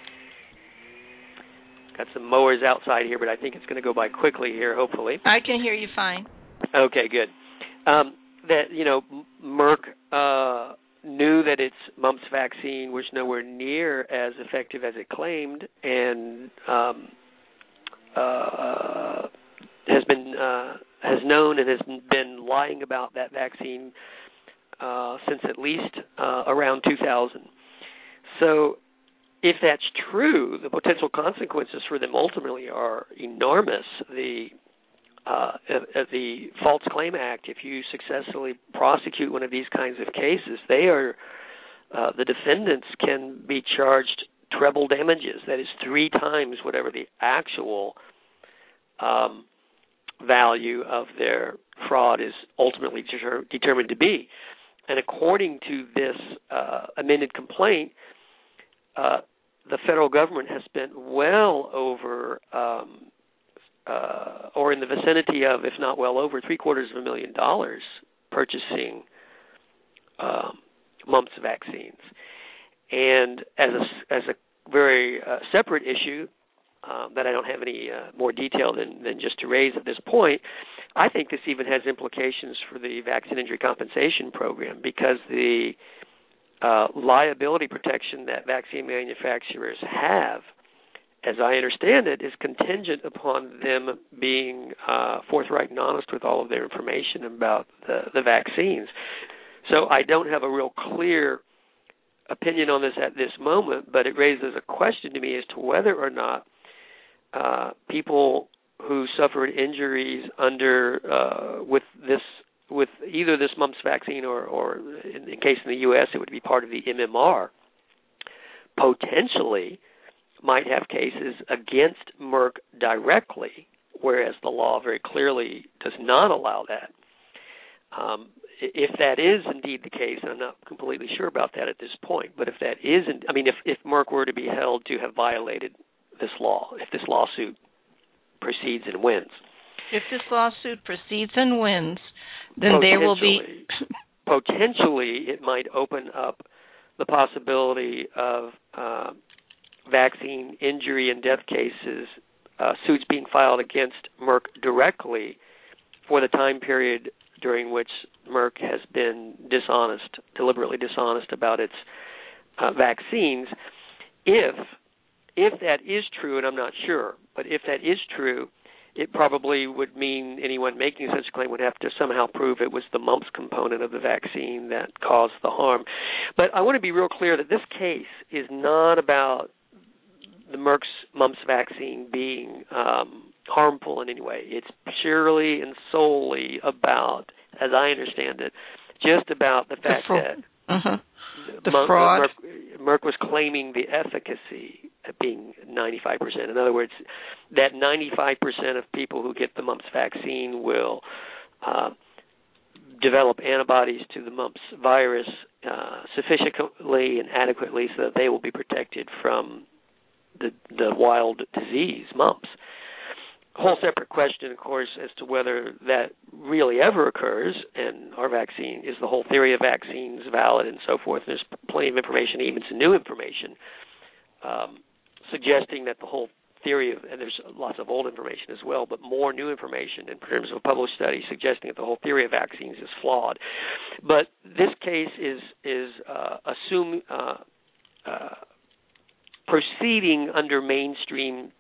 Got some mowers outside here, but I think it's going to go by quickly here, hopefully. I can hear you fine. Okay, good. Um, that, you know, Merck uh, knew that its mumps vaccine was nowhere near as effective as it claimed, and um, uh, has been uh, has known and has been lying about that vaccine uh, since at least uh, around two thousand. So if that's true, the potential consequences for them ultimately are enormous. The uh, uh, the False Claim Act, if you successfully prosecute one of these kinds of cases, they are uh, the defendants can be charged treble damages. That is three times whatever the actual um, value of their fraud is ultimately deter- determined to be. And according to this uh, amended complaint, Uh, the federal government has spent well over, um, uh, or in the vicinity of, if not well over, three quarters of a million dollars purchasing um, mumps vaccines. And as a, as a very uh, separate issue uh, that I don't have any uh, more detail than, than just to raise at this point, I think this even has implications for the Vaccine Injury Compensation Program, because the Uh, liability protection that vaccine manufacturers have, as I understand it, is contingent upon them being uh, forthright and honest with all of their information about the, the vaccines. So I don't have a real clear opinion on this at this moment, but it raises a question to me as to whether or not uh, people who suffered injuries under uh, with this with either this mumps vaccine or, or in the case in the U S, it would be part of the M M R, potentially might have cases against Merck directly, whereas the law very clearly does not allow that. Um, if that is indeed the case, and I'm not completely sure about that at this point, but if that isn't, I mean, if, if Merck were to be held to have violated this law, if this lawsuit proceeds and wins. If this lawsuit proceeds and wins, then there will be... potentially, it might open up the possibility of uh, vaccine injury and death cases, uh, suits being filed against Merck directly for the time period during which Merck has been dishonest, deliberately dishonest about its uh, vaccines. If, if that is true, and I'm not sure, but if that is true, it probably would mean anyone making such a claim would have to somehow prove it was the mumps component of the vaccine that caused the harm. But I want to be real clear that this case is not about the Merck's mumps vaccine being um, harmful in any way. It's purely and solely about, as I understand it, just about the fact the that uh-huh. the Merck, fraud. Merck, Merck was claiming the efficacy at being ninety-five percent. In other words, that ninety-five percent of people who get the mumps vaccine will uh, develop antibodies to the mumps virus uh, sufficiently and adequately so that they will be protected from the, the wild disease, mumps. whole separate question, of course, as to whether that really ever occurs, and our vaccine, is the whole theory of vaccines valid and so forth. There's plenty of information, even some new information, um, suggesting that the whole theory of, and there's lots of old information as well, but more new information in terms of a published study suggesting that the whole theory of vaccines is flawed. But this case is is uh, assume uh, uh, proceeding under mainstream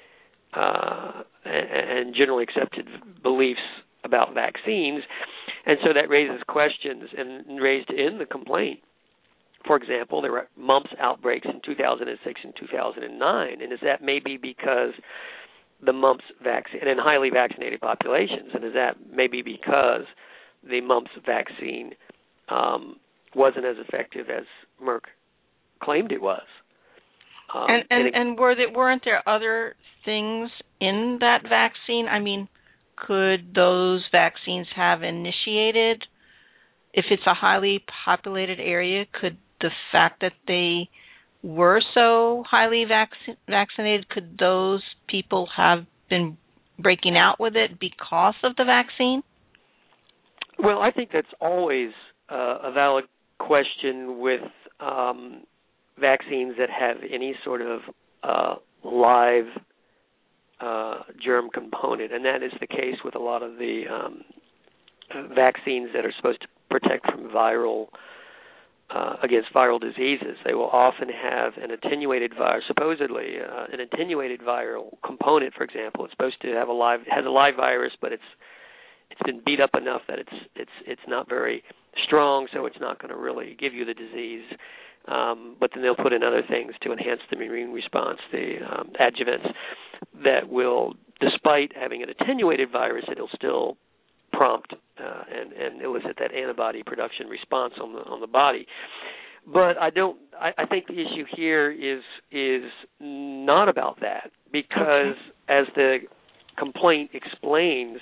Uh, and generally accepted beliefs about vaccines, and so that raises questions and raised in the complaint. For example, there were mumps outbreaks in two thousand six and two thousand nine, and is that maybe because the mumps vaccine, and in highly vaccinated populations, and is that maybe because the mumps vaccine um, wasn't as effective as Merck claimed it was? Um, and and, and, it, and were there, weren't there other things in that vaccine? I mean, could those vaccines have initiated, if it's a highly populated area, could the fact that they were so highly vac- vaccinated, could those people have been breaking out with it because of the vaccine? Well, I think that's always uh, a valid question with um, vaccines that have any sort of uh, live uh, germ component, and that is the case with a lot of the um, vaccines that are supposed to protect from viral uh, against viral diseases. They will often have an attenuated virus, supposedly uh, an attenuated viral component. For example, it's supposed to have a live has a live virus, but it's it's been beat up enough that it's it's it's not very strong, so it's not going to really give you the disease. Um, but then they'll put in other things to enhance the immune response, the um, adjuvants that will, despite having an attenuated virus, it'll still prompt uh, and, and elicit that antibody production response on the on the body. But I don't. I, I think the issue here is is not about that, because as the complaint explains,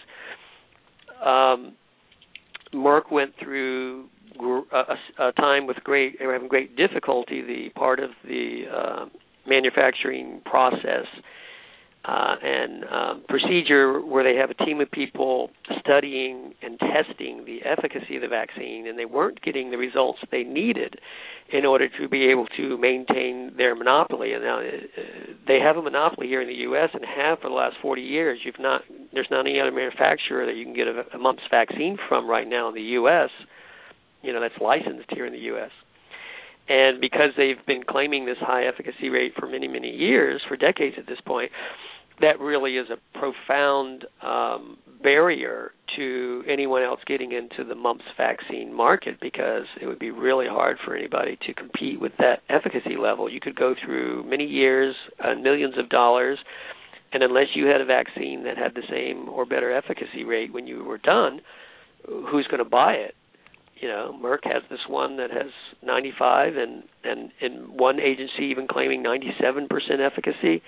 um, Merck went through A, a time with great, they were having great difficulty. The part of the uh, manufacturing process uh, and um, procedure where they have a team of people studying and testing the efficacy of the vaccine, and they weren't getting the results they needed in order to be able to maintain their monopoly. And now uh, they have a monopoly here in the U S and have for the last forty years. You've not, there's not any other manufacturer that you can get a, a mumps vaccine from right now in the U S, you know, that's licensed here in the U S. And because they've been claiming this high efficacy rate for many, many years, for decades at this point, that really is a profound um, barrier to anyone else getting into the mumps vaccine market, because it would be really hard for anybody to compete with that efficacy level. You could go through many years and millions of dollars, and unless you had a vaccine that had the same or better efficacy rate when you were done, who's going to buy it? You know, Merck has this one that has ninety-five, and, and, and one agency even claiming ninety-seven percent efficacy.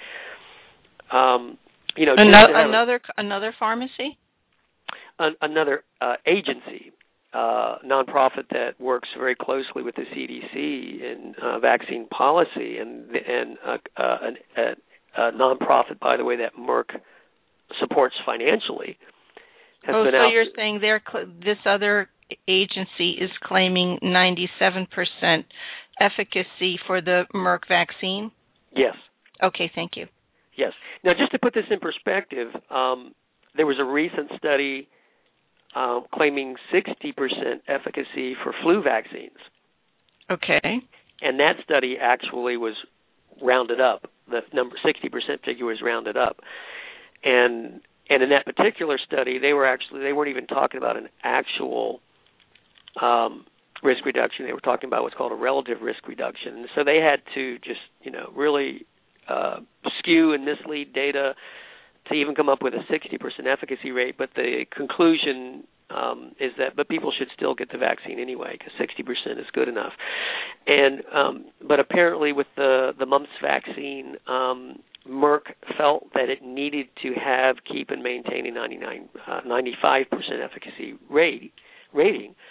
Um, you know, another another, a, another pharmacy, an, another uh, agency, uh, nonprofit that works very closely with the C D C in uh, vaccine policy, and and uh, uh, an, a, a nonprofit, by the way, that Merck supports financially. Has oh, been so out you're saying they're cl- this other agency is claiming ninety-seven percent efficacy for the Merck vaccine? Yes. Okay, thank you. Yes. Now, just to put this in perspective, um, there was a recent study um, claiming sixty percent efficacy for flu vaccines. Okay. And that study actually was rounded up. The number sixty percent figure was rounded up. And and in that particular study, they were actually they weren't even talking about an actual um, risk reduction. They were talking about what's called a relative risk reduction. And so they had to just, you know, really uh, skew and mislead data to even come up with a sixty percent efficacy rate. But the conclusion um, is that, but people should still get the vaccine anyway, because sixty percent is good enough. And um, but apparently with the the mumps vaccine, um, Merck felt that it needed to have, keep, and maintain a ninety-nine, uh, ninety-five percent efficacy rate, rating.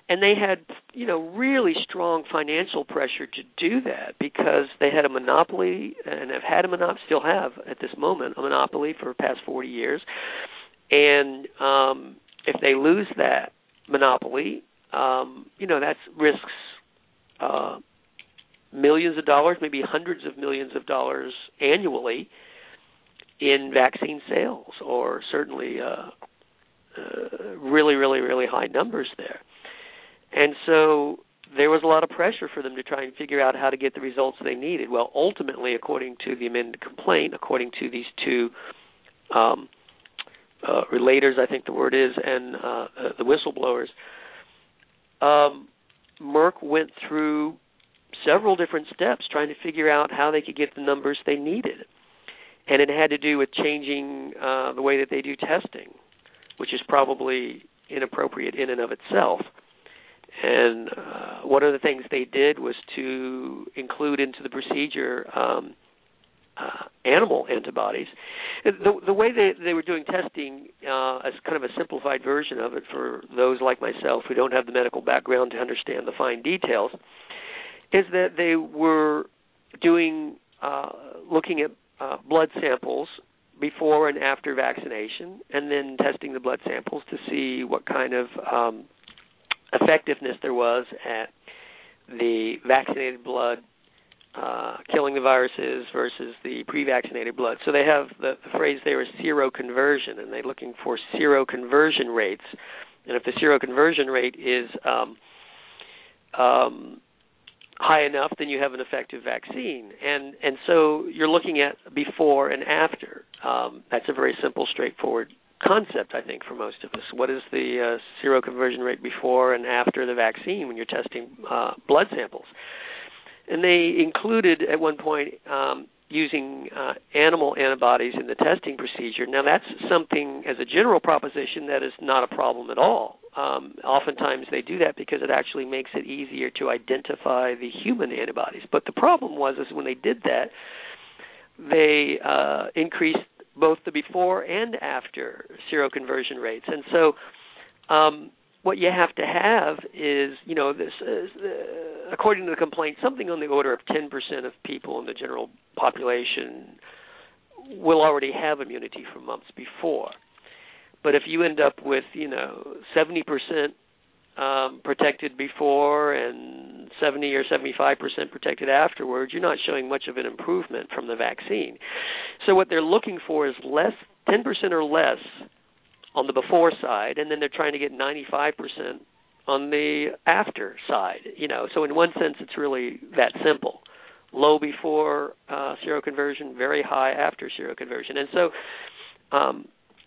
And they had, you know, really strong financial pressure to do that because they had a monopoly and have had a monopoly, still have at this moment, a monopoly for the past forty years. And um, if they lose that monopoly, um, you know, that risks uh, millions of dollars, maybe hundreds of millions of dollars annually in vaccine sales, or certainly uh, uh, really, really, really high numbers there. And so there was a lot of pressure for them to try and figure out how to get the results they needed. Well, ultimately, according to the amended complaint, according to these two um, uh, relators, I think the word is, and uh, uh, the whistleblowers, um, Merck went through several different steps trying to figure out how they could get the numbers they needed. And it had to do with changing uh, the way that they do testing, which is probably inappropriate in and of itself. And uh, one of the things they did was to include into the procedure um, uh, animal antibodies. The, the way they, they were doing testing, uh, as kind of a simplified version of it for those like myself who don't have the medical background to understand the fine details, is that they were doing, uh, looking at uh, blood samples before and after vaccination, and then testing the blood samples to see what kind of um, effectiveness there was at the vaccinated blood uh, killing the viruses versus the pre-vaccinated blood. So they have the, the phrase there is seroconversion, and they're looking for seroconversion rates. And if the seroconversion rate is um, um, high enough, then you have an effective vaccine. And and so you're looking at before and after. Um, that's a very simple, straightforward concept, I think, for most of us. What is the uh, seroconversion rate before and after the vaccine when you're testing uh, blood samples? And they included at one point um, using uh, animal antibodies in the testing procedure. Now, that's something, as a general proposition, that is not a problem at all. Um, oftentimes they do that because it actually makes it easier to identify the human antibodies. But the problem was is when they did that, they uh, increased both the before and after seroconversion rates. And so um, what you have to have is, you know, this, uh, according to the complaint, something on the order of ten percent of people in the general population will already have immunity from mumps before. But if you end up with, you know, seventy percent um, protected before and seventy or seventy-five percent protected afterwards, you're not showing much of an improvement from the vaccine. So what they're looking for is less, ten percent or less on the before side, and then they're trying to get ninety-five percent on the after side. You know, so in one sense, it's really that simple. Low before uh, seroconversion, very high after seroconversion. And so um,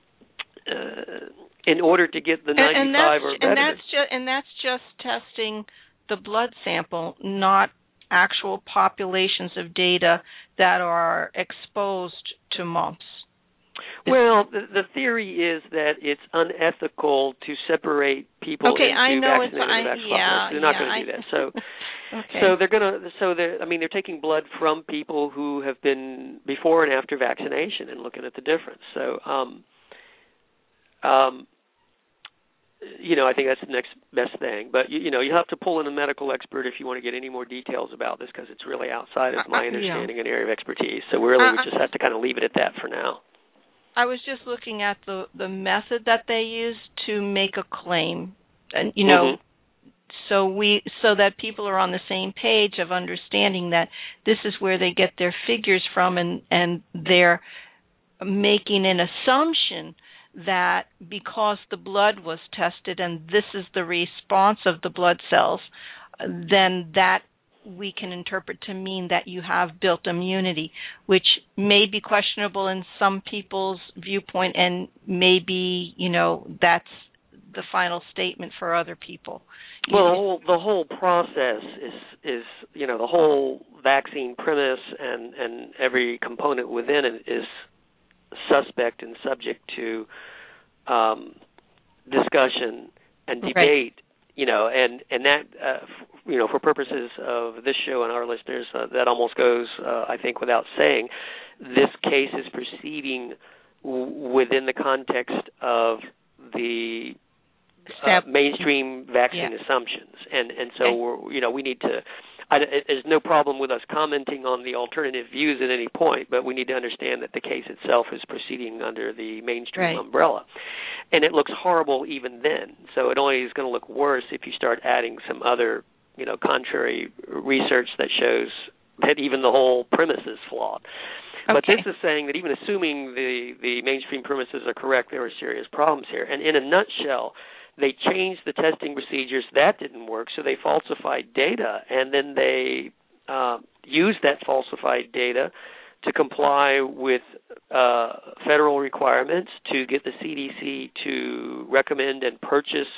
uh, in order to get the and, ninety-five and or and better. That's ju- and that's just testing the blood sample, not actual populations of data that are exposed to mumps. Well, the, the theory is that it's unethical to separate people okay, into I know vaccinated it's, I, and vaccinated. yeah, They're not yeah, going to do I, that. So, okay. so they're going to. So they, I mean, they're taking blood from people who have been before and after vaccination and looking at the difference. So, um, um, you know, I think that's the next best thing. But you, you know, you have to pull in a medical expert if you want to get any more details about this, because it's really outside of my understanding uh, yeah. and area of expertise. So we really uh, we just have to kind of leave it at that for now. I was just looking at the, the method that they use to make a claim, and you know, mm-hmm. so we so that people are on the same page of understanding that this is where they get their figures from, and, and they're making an assumption that because the blood was tested and this is the response of the blood cells, then that we can interpret to mean that you have built immunity, which may be questionable in some people's viewpoint, and maybe, you know, that's the final statement for other people. Well, the whole, the whole process is, is, you know, the whole vaccine premise and, and every component within it is suspect and subject to um, discussion and debate. Right. You know, and and that uh, f- you know, for purposes of this show and our listeners, uh, that almost goes, uh, I think, without saying. This case is proceeding w- within the context of the uh, mainstream vaccine yeah. assumptions, and and so okay. we're, you know we need to. I, there's no problem with us commenting on the alternative views at any point, but we need to understand that the case itself is proceeding under the mainstream right. umbrella. And it looks horrible even then, so it only is going to look worse if you start adding some other, you know, contrary research that shows that even the whole premise is flawed. Okay. But this is saying that even assuming the, the mainstream premises are correct, there are serious problems here. And in a nutshell, they changed the testing procedures. That didn't work, so they falsified data, and then they uh, used that falsified data to comply with uh, federal requirements to get the C D C to recommend and purchase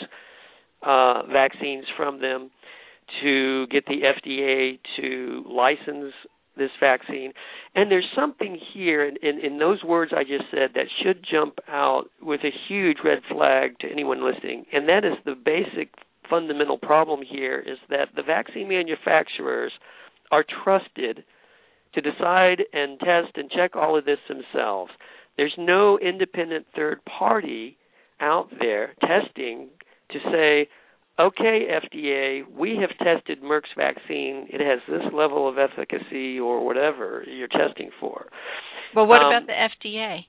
uh, vaccines from them, to get the F D A to license this vaccine. And there's something here in, in, in those words I just said that should jump out with a huge red flag to anyone listening, and that is the basic fundamental problem here is that the vaccine manufacturers are trusted to decide and test and check all of this themselves. There's no independent third party out there testing to say, okay, F D A, we have tested Merck's vaccine. It has this level of efficacy or whatever you're testing for. Well, what um, about the F D A?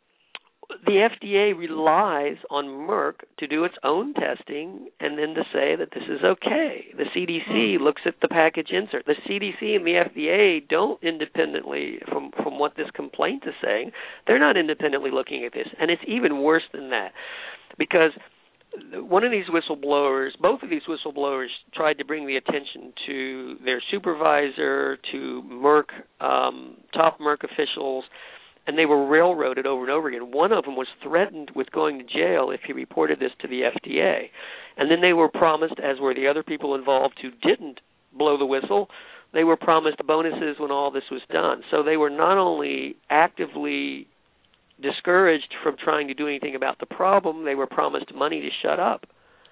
The F D A relies on Merck to do its own testing and then to say that this is okay. The C D C mm. looks at the package insert. The C D C and the F D A don't independently, from, from what this complaint is saying, they're not independently looking at this. And it's even worse than that because one of these whistleblowers, both of these whistleblowers tried to bring the attention to their supervisor, to Merck, um, top Merck officials, and they were railroaded over and over again. One of them was threatened with going to jail if he reported this to the F D A. And then they were promised, as were the other people involved who didn't blow the whistle, they were promised bonuses when all this was done. So they were not only actively discouraged from trying to do anything about the problem, they were promised money to shut up.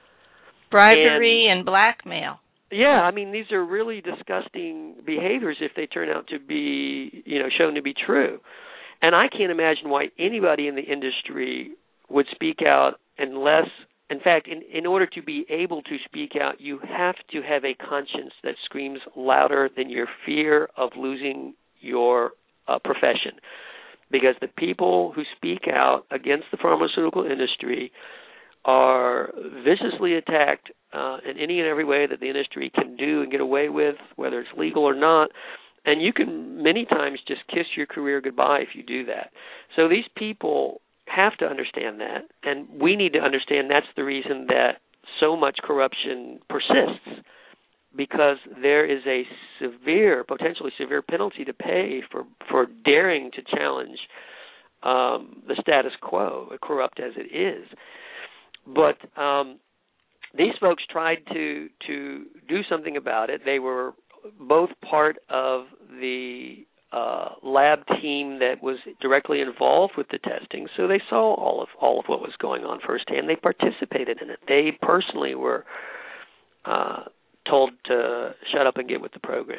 Bribery and, and blackmail. Yeah, I mean, these are really disgusting behaviors if they turn out to be, you know, shown to be true. And I can't imagine why anybody in the industry would speak out unless, in fact, in, in order to be able to speak out, you have to have a conscience that screams louder than your fear of losing your uh, profession. Because the people who speak out against the pharmaceutical industry are viciously attacked uh, in any and every way that the industry can do and get away with, whether it's legal or not. And you can many times just kiss your career goodbye if you do that. So these people have to understand that, and we need to understand that's the reason that so much corruption persists, because there is a severe, potentially severe penalty to pay for, for daring to challenge um, the status quo, corrupt as it is. But um, these folks tried to to do something about it. They were both part of the uh, lab team that was directly involved with the testing, so they saw all of all of what was going on firsthand. They participated in it. They personally were uh, told to shut up and get with the program.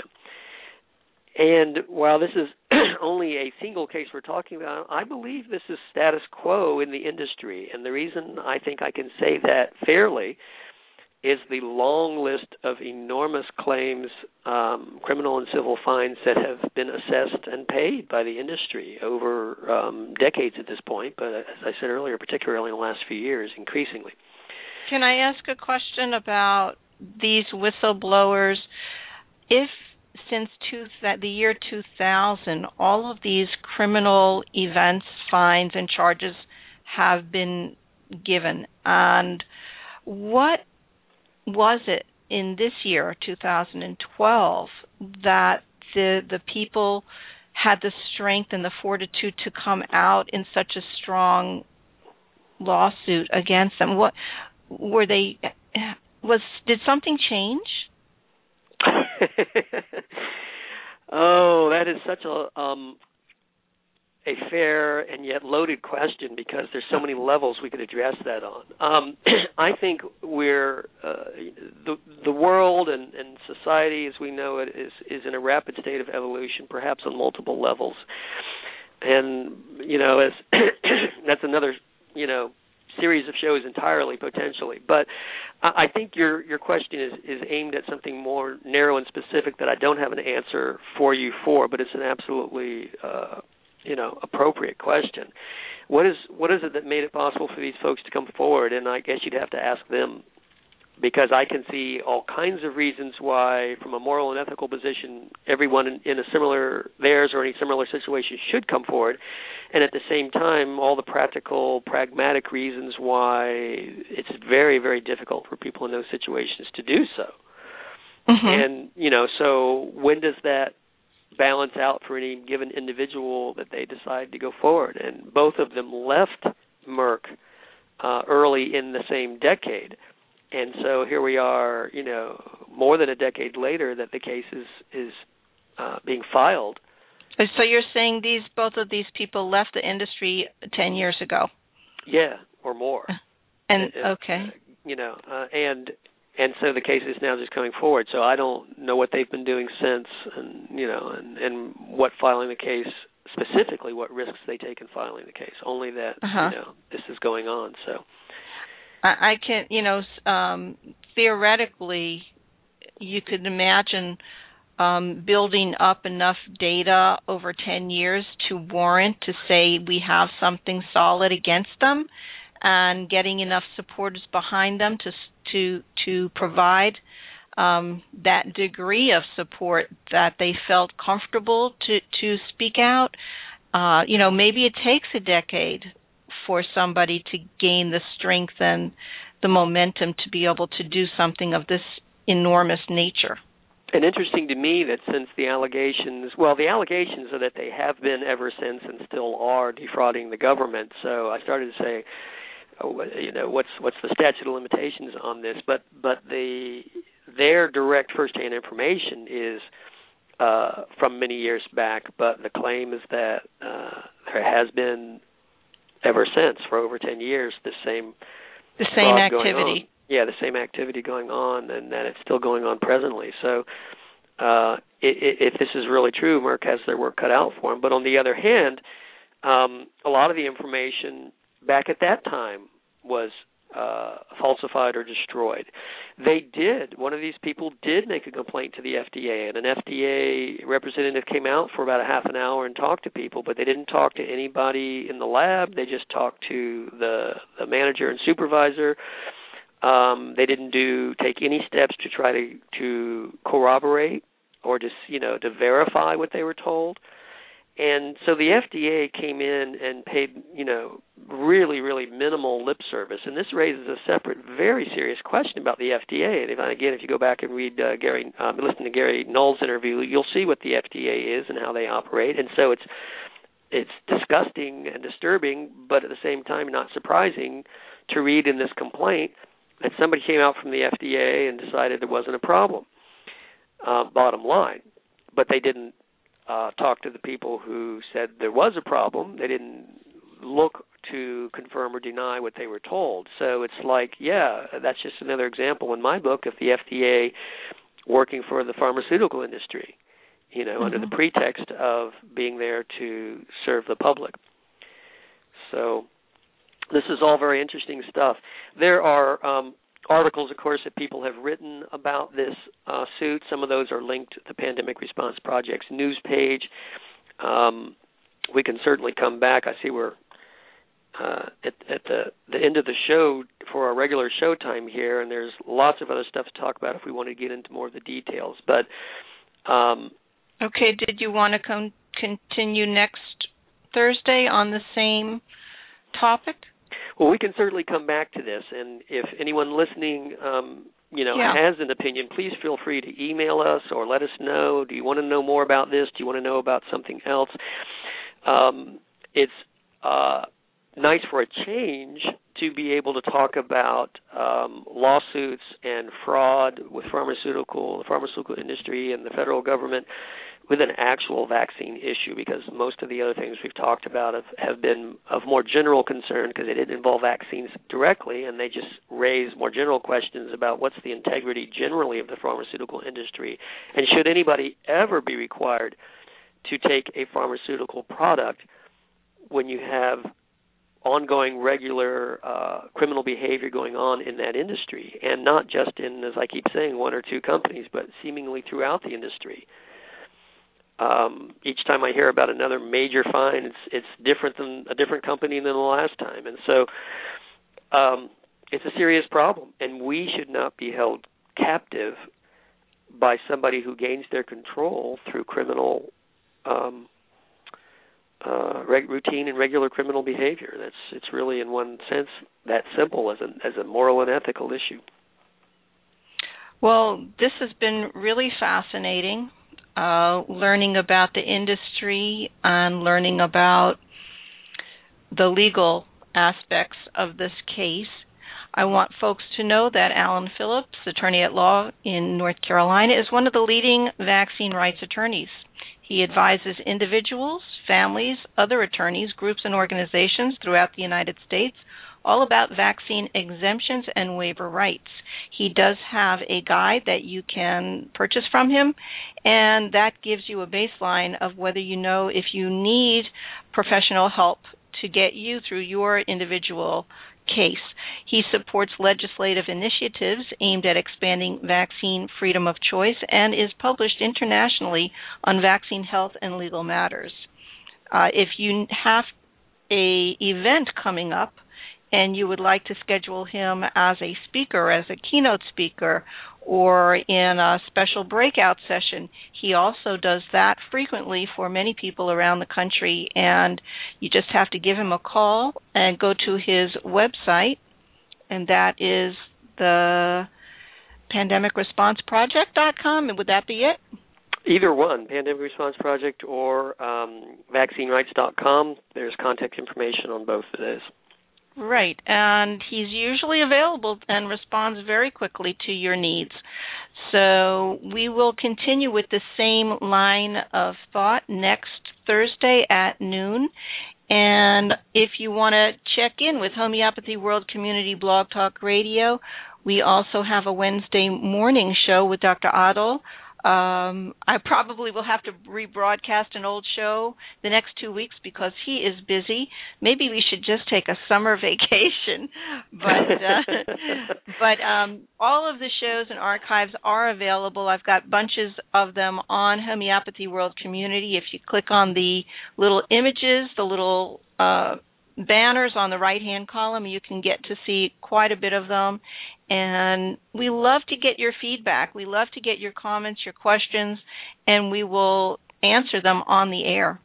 And while this is only a single case we're talking about, I believe this is status quo in the industry. And the reason I think I can say that fairly is the long list of enormous claims, um, criminal and civil fines that have been assessed and paid by the industry over um, decades at this point, but as I said earlier, particularly in the last few years, increasingly. Can I ask a question about these whistleblowers? If since two, the year two thousand, all of these criminal events, fines, and charges have been given, and what was it in this year, two thousand twelve, that the the people had the strength and the fortitude to come out in such a strong lawsuit against them? What were they? Was did something change? Oh, that is such a um, a fair and yet loaded question, because there's so many levels we could address that on. Um, I think we're uh, the the world and, and society as we know it is is in a rapid state of evolution, perhaps on multiple levels. And you know, as that's another you know series of shows entirely, potentially. But I think your your question is, is aimed at something more narrow and specific that I don't have an answer for you for, but it's an absolutely uh, you know appropriate question. What is what is it that made it possible for these folks to come forward? And I guess you'd have to ask them, because I can see all kinds of reasons why, from a moral and ethical position, everyone in, in a similar, theirs or any similar situation should come forward. And at the same time, all the practical, pragmatic reasons why it's very, very difficult for people in those situations to do so. Mm-hmm. And, you know, so when does that balance out for any given individual that they decide to go forward? And both of them left Merck uh, early in the same decade. And so here we are, you know, more than a decade later that the case is, is uh, being filed. So you're saying these both of these people left the industry ten years ago? Yeah, or more. And okay, uh, you know, uh, and and so the case is now just coming forward. So I don't know what they've been doing since, and you know, and, and what filing the case specifically, what risks they take in filing the case. Only that uh-huh. you know this is going on. So I, I can, you know, um, theoretically, you could imagine. Um, building up enough data over ten years to warrant to say we have something solid against them, and getting enough supporters behind them to to to provide um, that degree of support that they felt comfortable to to speak out. Uh, you know, maybe it takes a decade for somebody to gain the strength and the momentum to be able to do something of this enormous nature. And interesting to me that since the allegations, well, the allegations are that they have been ever since and still are defrauding the government. So I started to say, oh, you know, what's what's the statute of limitations on this? But but the their direct firsthand information is uh, from many years back. But the claim is that uh, there has been ever since for over ten years the same the same activity. Yeah, the same activity going on, and that it's still going on presently. So uh, it, it, if this is really true, Merck has their work cut out for them. But on the other hand, um, a lot of the information back at that time was uh, falsified or destroyed. They did. One of these people did make a complaint to the F D A, and an F D A representative came out for about a half an hour and talked to people, but they didn't talk to anybody in the lab. They just talked to the, the manager and supervisor. Um, they didn't do take any steps to try to, to corroborate or just you know to verify what they were told, and so the F D A came in and paid you know really really minimal lip service, and this raises a separate very serious question about the F D A. And if, again, if you go back and read uh, Gary, um, listen to Gary Null's interview, you'll see what the F D A is and how they operate, and so it's it's disgusting and disturbing, but at the same time not surprising to read in this complaint that somebody came out from the F D A and decided there wasn't a problem, uh, bottom line. But they didn't uh, talk to the people who said there was a problem. They didn't look to confirm or deny what they were told. So it's like, yeah, that's just another example in my book of the F D A working for the pharmaceutical industry, you know, mm-hmm. under the pretext of being there to serve the public. So this is all very interesting stuff. There are um, articles, of course, that people have written about this uh, suit. Some of those are linked to the Pandemic Response Project's news page. Um, we can certainly come back. I see we're uh, at, at the, the end of the show for our regular show time here, and there's lots of other stuff to talk about if we want to get into more of the details. But um, okay, did you want to con- continue next Thursday on the same topic? Well, we can certainly come back to this, and if anyone listening, um, you know, yeah. has an opinion, please feel free to email us or let us know. Do you want to know more about this? Do you want to know about something else? Um, it's uh, nice for a change to be able to talk about um, lawsuits and fraud with pharmaceutical, the pharmaceutical industry and the federal government with an actual vaccine issue, because most of the other things we've talked about have, have been of more general concern because they didn't involve vaccines directly, and they just raise more general questions about what's the integrity generally of the pharmaceutical industry, and should anybody ever be required to take a pharmaceutical product when you have ongoing, regular uh, criminal behavior going on in that industry, and not just in, as I keep saying, one or two companies, but seemingly throughout the industry. Um, each time I hear about another major fine, it's it's different than a different company than the last time, and so um, it's a serious problem, and we should not be held captive by somebody who gains their control through criminal um, uh, reg- routine and regular criminal behavior. That's it's really, in one sense, that simple as a as a moral and ethical issue. Well, this has been really fascinating. Uh, learning about the industry and learning about the legal aspects of this case. I want folks to know that Alan Phillips, attorney at law in North Carolina, is one of the leading vaccine rights attorneys. He advises individuals, families, other attorneys, groups, and organizations throughout the United States all about vaccine exemptions and waiver rights. He does have a guide that you can purchase from him, and that gives you a baseline of whether you know if you need professional help to get you through your individual case. He supports legislative initiatives aimed at expanding vaccine freedom of choice and is published internationally on vaccine health and legal matters. Uh, if you have a event coming up and you would like to schedule him as a speaker, as a keynote speaker, or in a special breakout session, he also does that frequently for many people around the country, and you just have to give him a call and go to his website, and that is the pandemic response project dot com. Would that be it? Either one, Pandemic Response Project or um, vaccine rights dot com. There's contact information on both of those. Right, and he's usually available and responds very quickly to your needs. So we will continue with the same line of thought next Thursday at noon. And if you want to check in with Homeopathy World Community Blog Talk Radio, we also have a Wednesday morning show with Doctor Adel. Um, I probably will have to rebroadcast an old show the next two weeks because he is busy. Maybe we should just take a summer vacation. But uh, but um, all of the shows and archives are available. I've got bunches of them on Homeopathy World Community. If you click on the little images, the little uh, banners on the right-hand column, you can get to see quite a bit of them. And we love to get your feedback. We love to get your comments, your questions, and we will answer them on the air.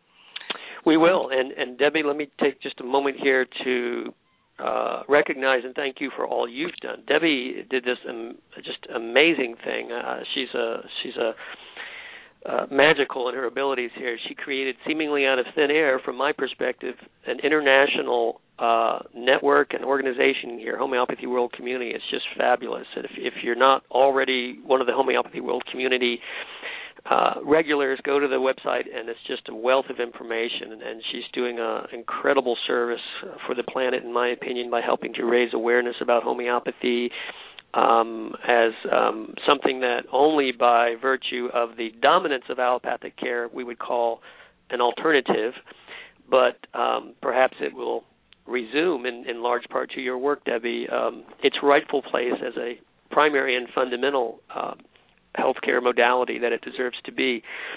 We will. And, and Debbie, let me take just a moment here to uh, recognize and thank you for all you've done. Debbie did this um, just amazing thing. Uh, she's a she's a Uh, magical in her abilities here. She created, seemingly out of thin air, from my perspective, an international uh, network and organization here, Homeopathy World Community. It's just fabulous. And if, if you're not already one of the Homeopathy World Community uh, regulars, go to the website, and it's just a wealth of information. And, and she's doing an incredible service for the planet, in my opinion, by helping to raise awareness about homeopathy, Um, as um, something that only by virtue of the dominance of allopathic care we would call an alternative, but um, perhaps it will resume in, in large part to your work, Debbie, um, its rightful place as a primary and fundamental uh, healthcare modality that it deserves to be.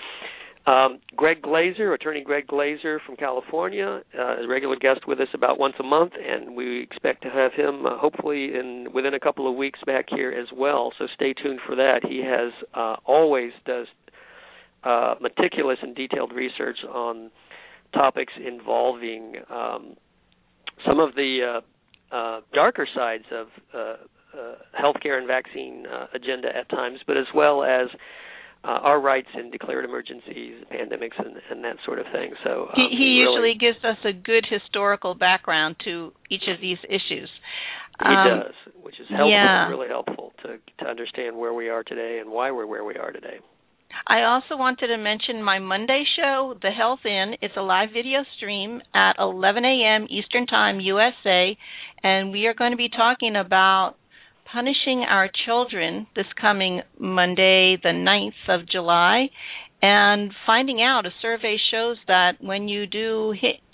Um, Greg Glazer, attorney Greg Glazer from California, uh, is a regular guest with us about once a month, and we expect to have him uh, hopefully in within a couple of weeks back here as well. So stay tuned for that. He has uh, always does uh, meticulous and detailed research on topics involving um, some of the uh, uh, darker sides of uh, uh, healthcare and vaccine uh, agenda at times, but as well as Uh, our rights in declared emergencies, pandemics, and, and that sort of thing. So um, he, he, he usually really, gives us a good historical background to each of these issues. He um, does, which is helpful, yeah. really helpful to to understand where we are today and why we're where we are today. I also wanted to mention my Monday show, The Health Inn. It's a live video stream at eleven a.m. Eastern Time, U S A, and we are going to be talking about punishing our children this coming Monday, the ninth of July, and finding out, a survey shows that when you do hit,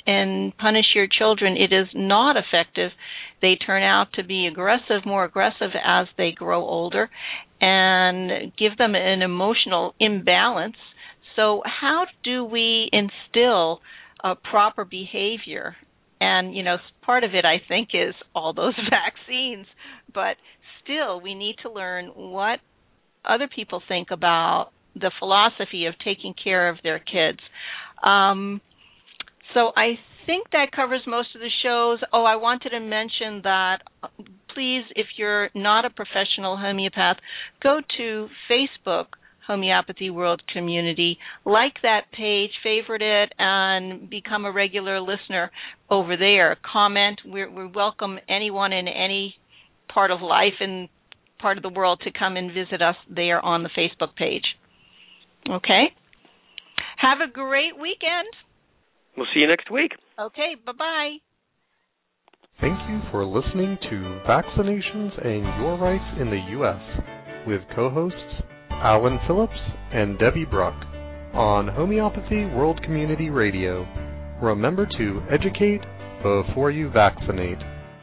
and punish your children, it is not effective. They turn out to be aggressive, more aggressive as they grow older, and give them an emotional imbalance. So how do we instill a proper behavior? And, you know, part of it, I think, is all those vaccines. But still, we need to learn what other people think about the philosophy of taking care of their kids. Um, so I think that covers most of the shows. Oh, I wanted to mention that, please, if you're not a professional homeopath, go to Facebook, Homeopathy World Community, like that page, favorite it, and become a regular listener over there. Comment. We're, we welcome anyone in any part of life and part of the world to come and visit us there on the Facebook page. Okay? Have a great weekend. We'll see you next week. Okay, bye-bye. Thank you for listening to Vaccinations and Your Rights in the U S with co-hosts Alan Phillips and Debbie Bruck on Homeopathy World Community Radio. Remember to educate before you vaccinate.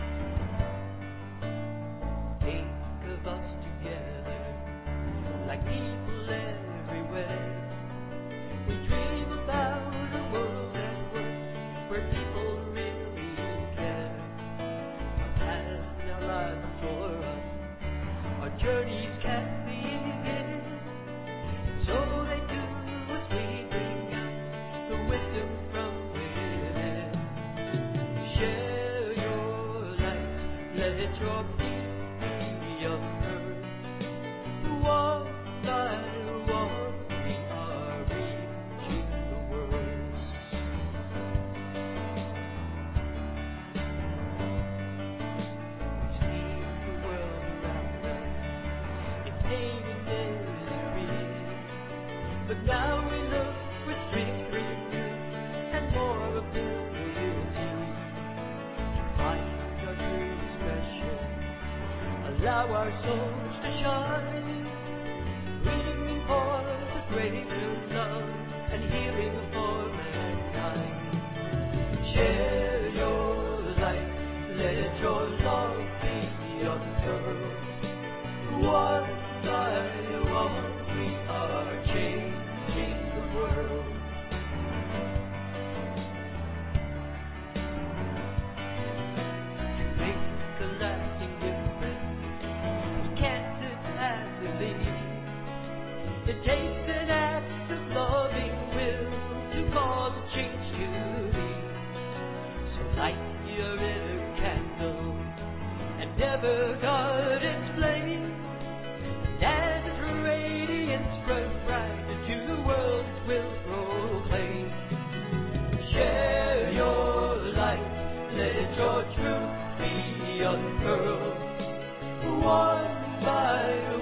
Allow our souls to shine, reaching for the greater love and healing for mankind. Share your light, let your love be unfurled. One by one, we are changing the world. To make a lasting difference, it takes an act of loving will to cause a change to be. So light your inner candle and never guard its flame. And as its radiance grows brighter to the world it will proclaim. Share your light, let your truth be unfurled. One by one.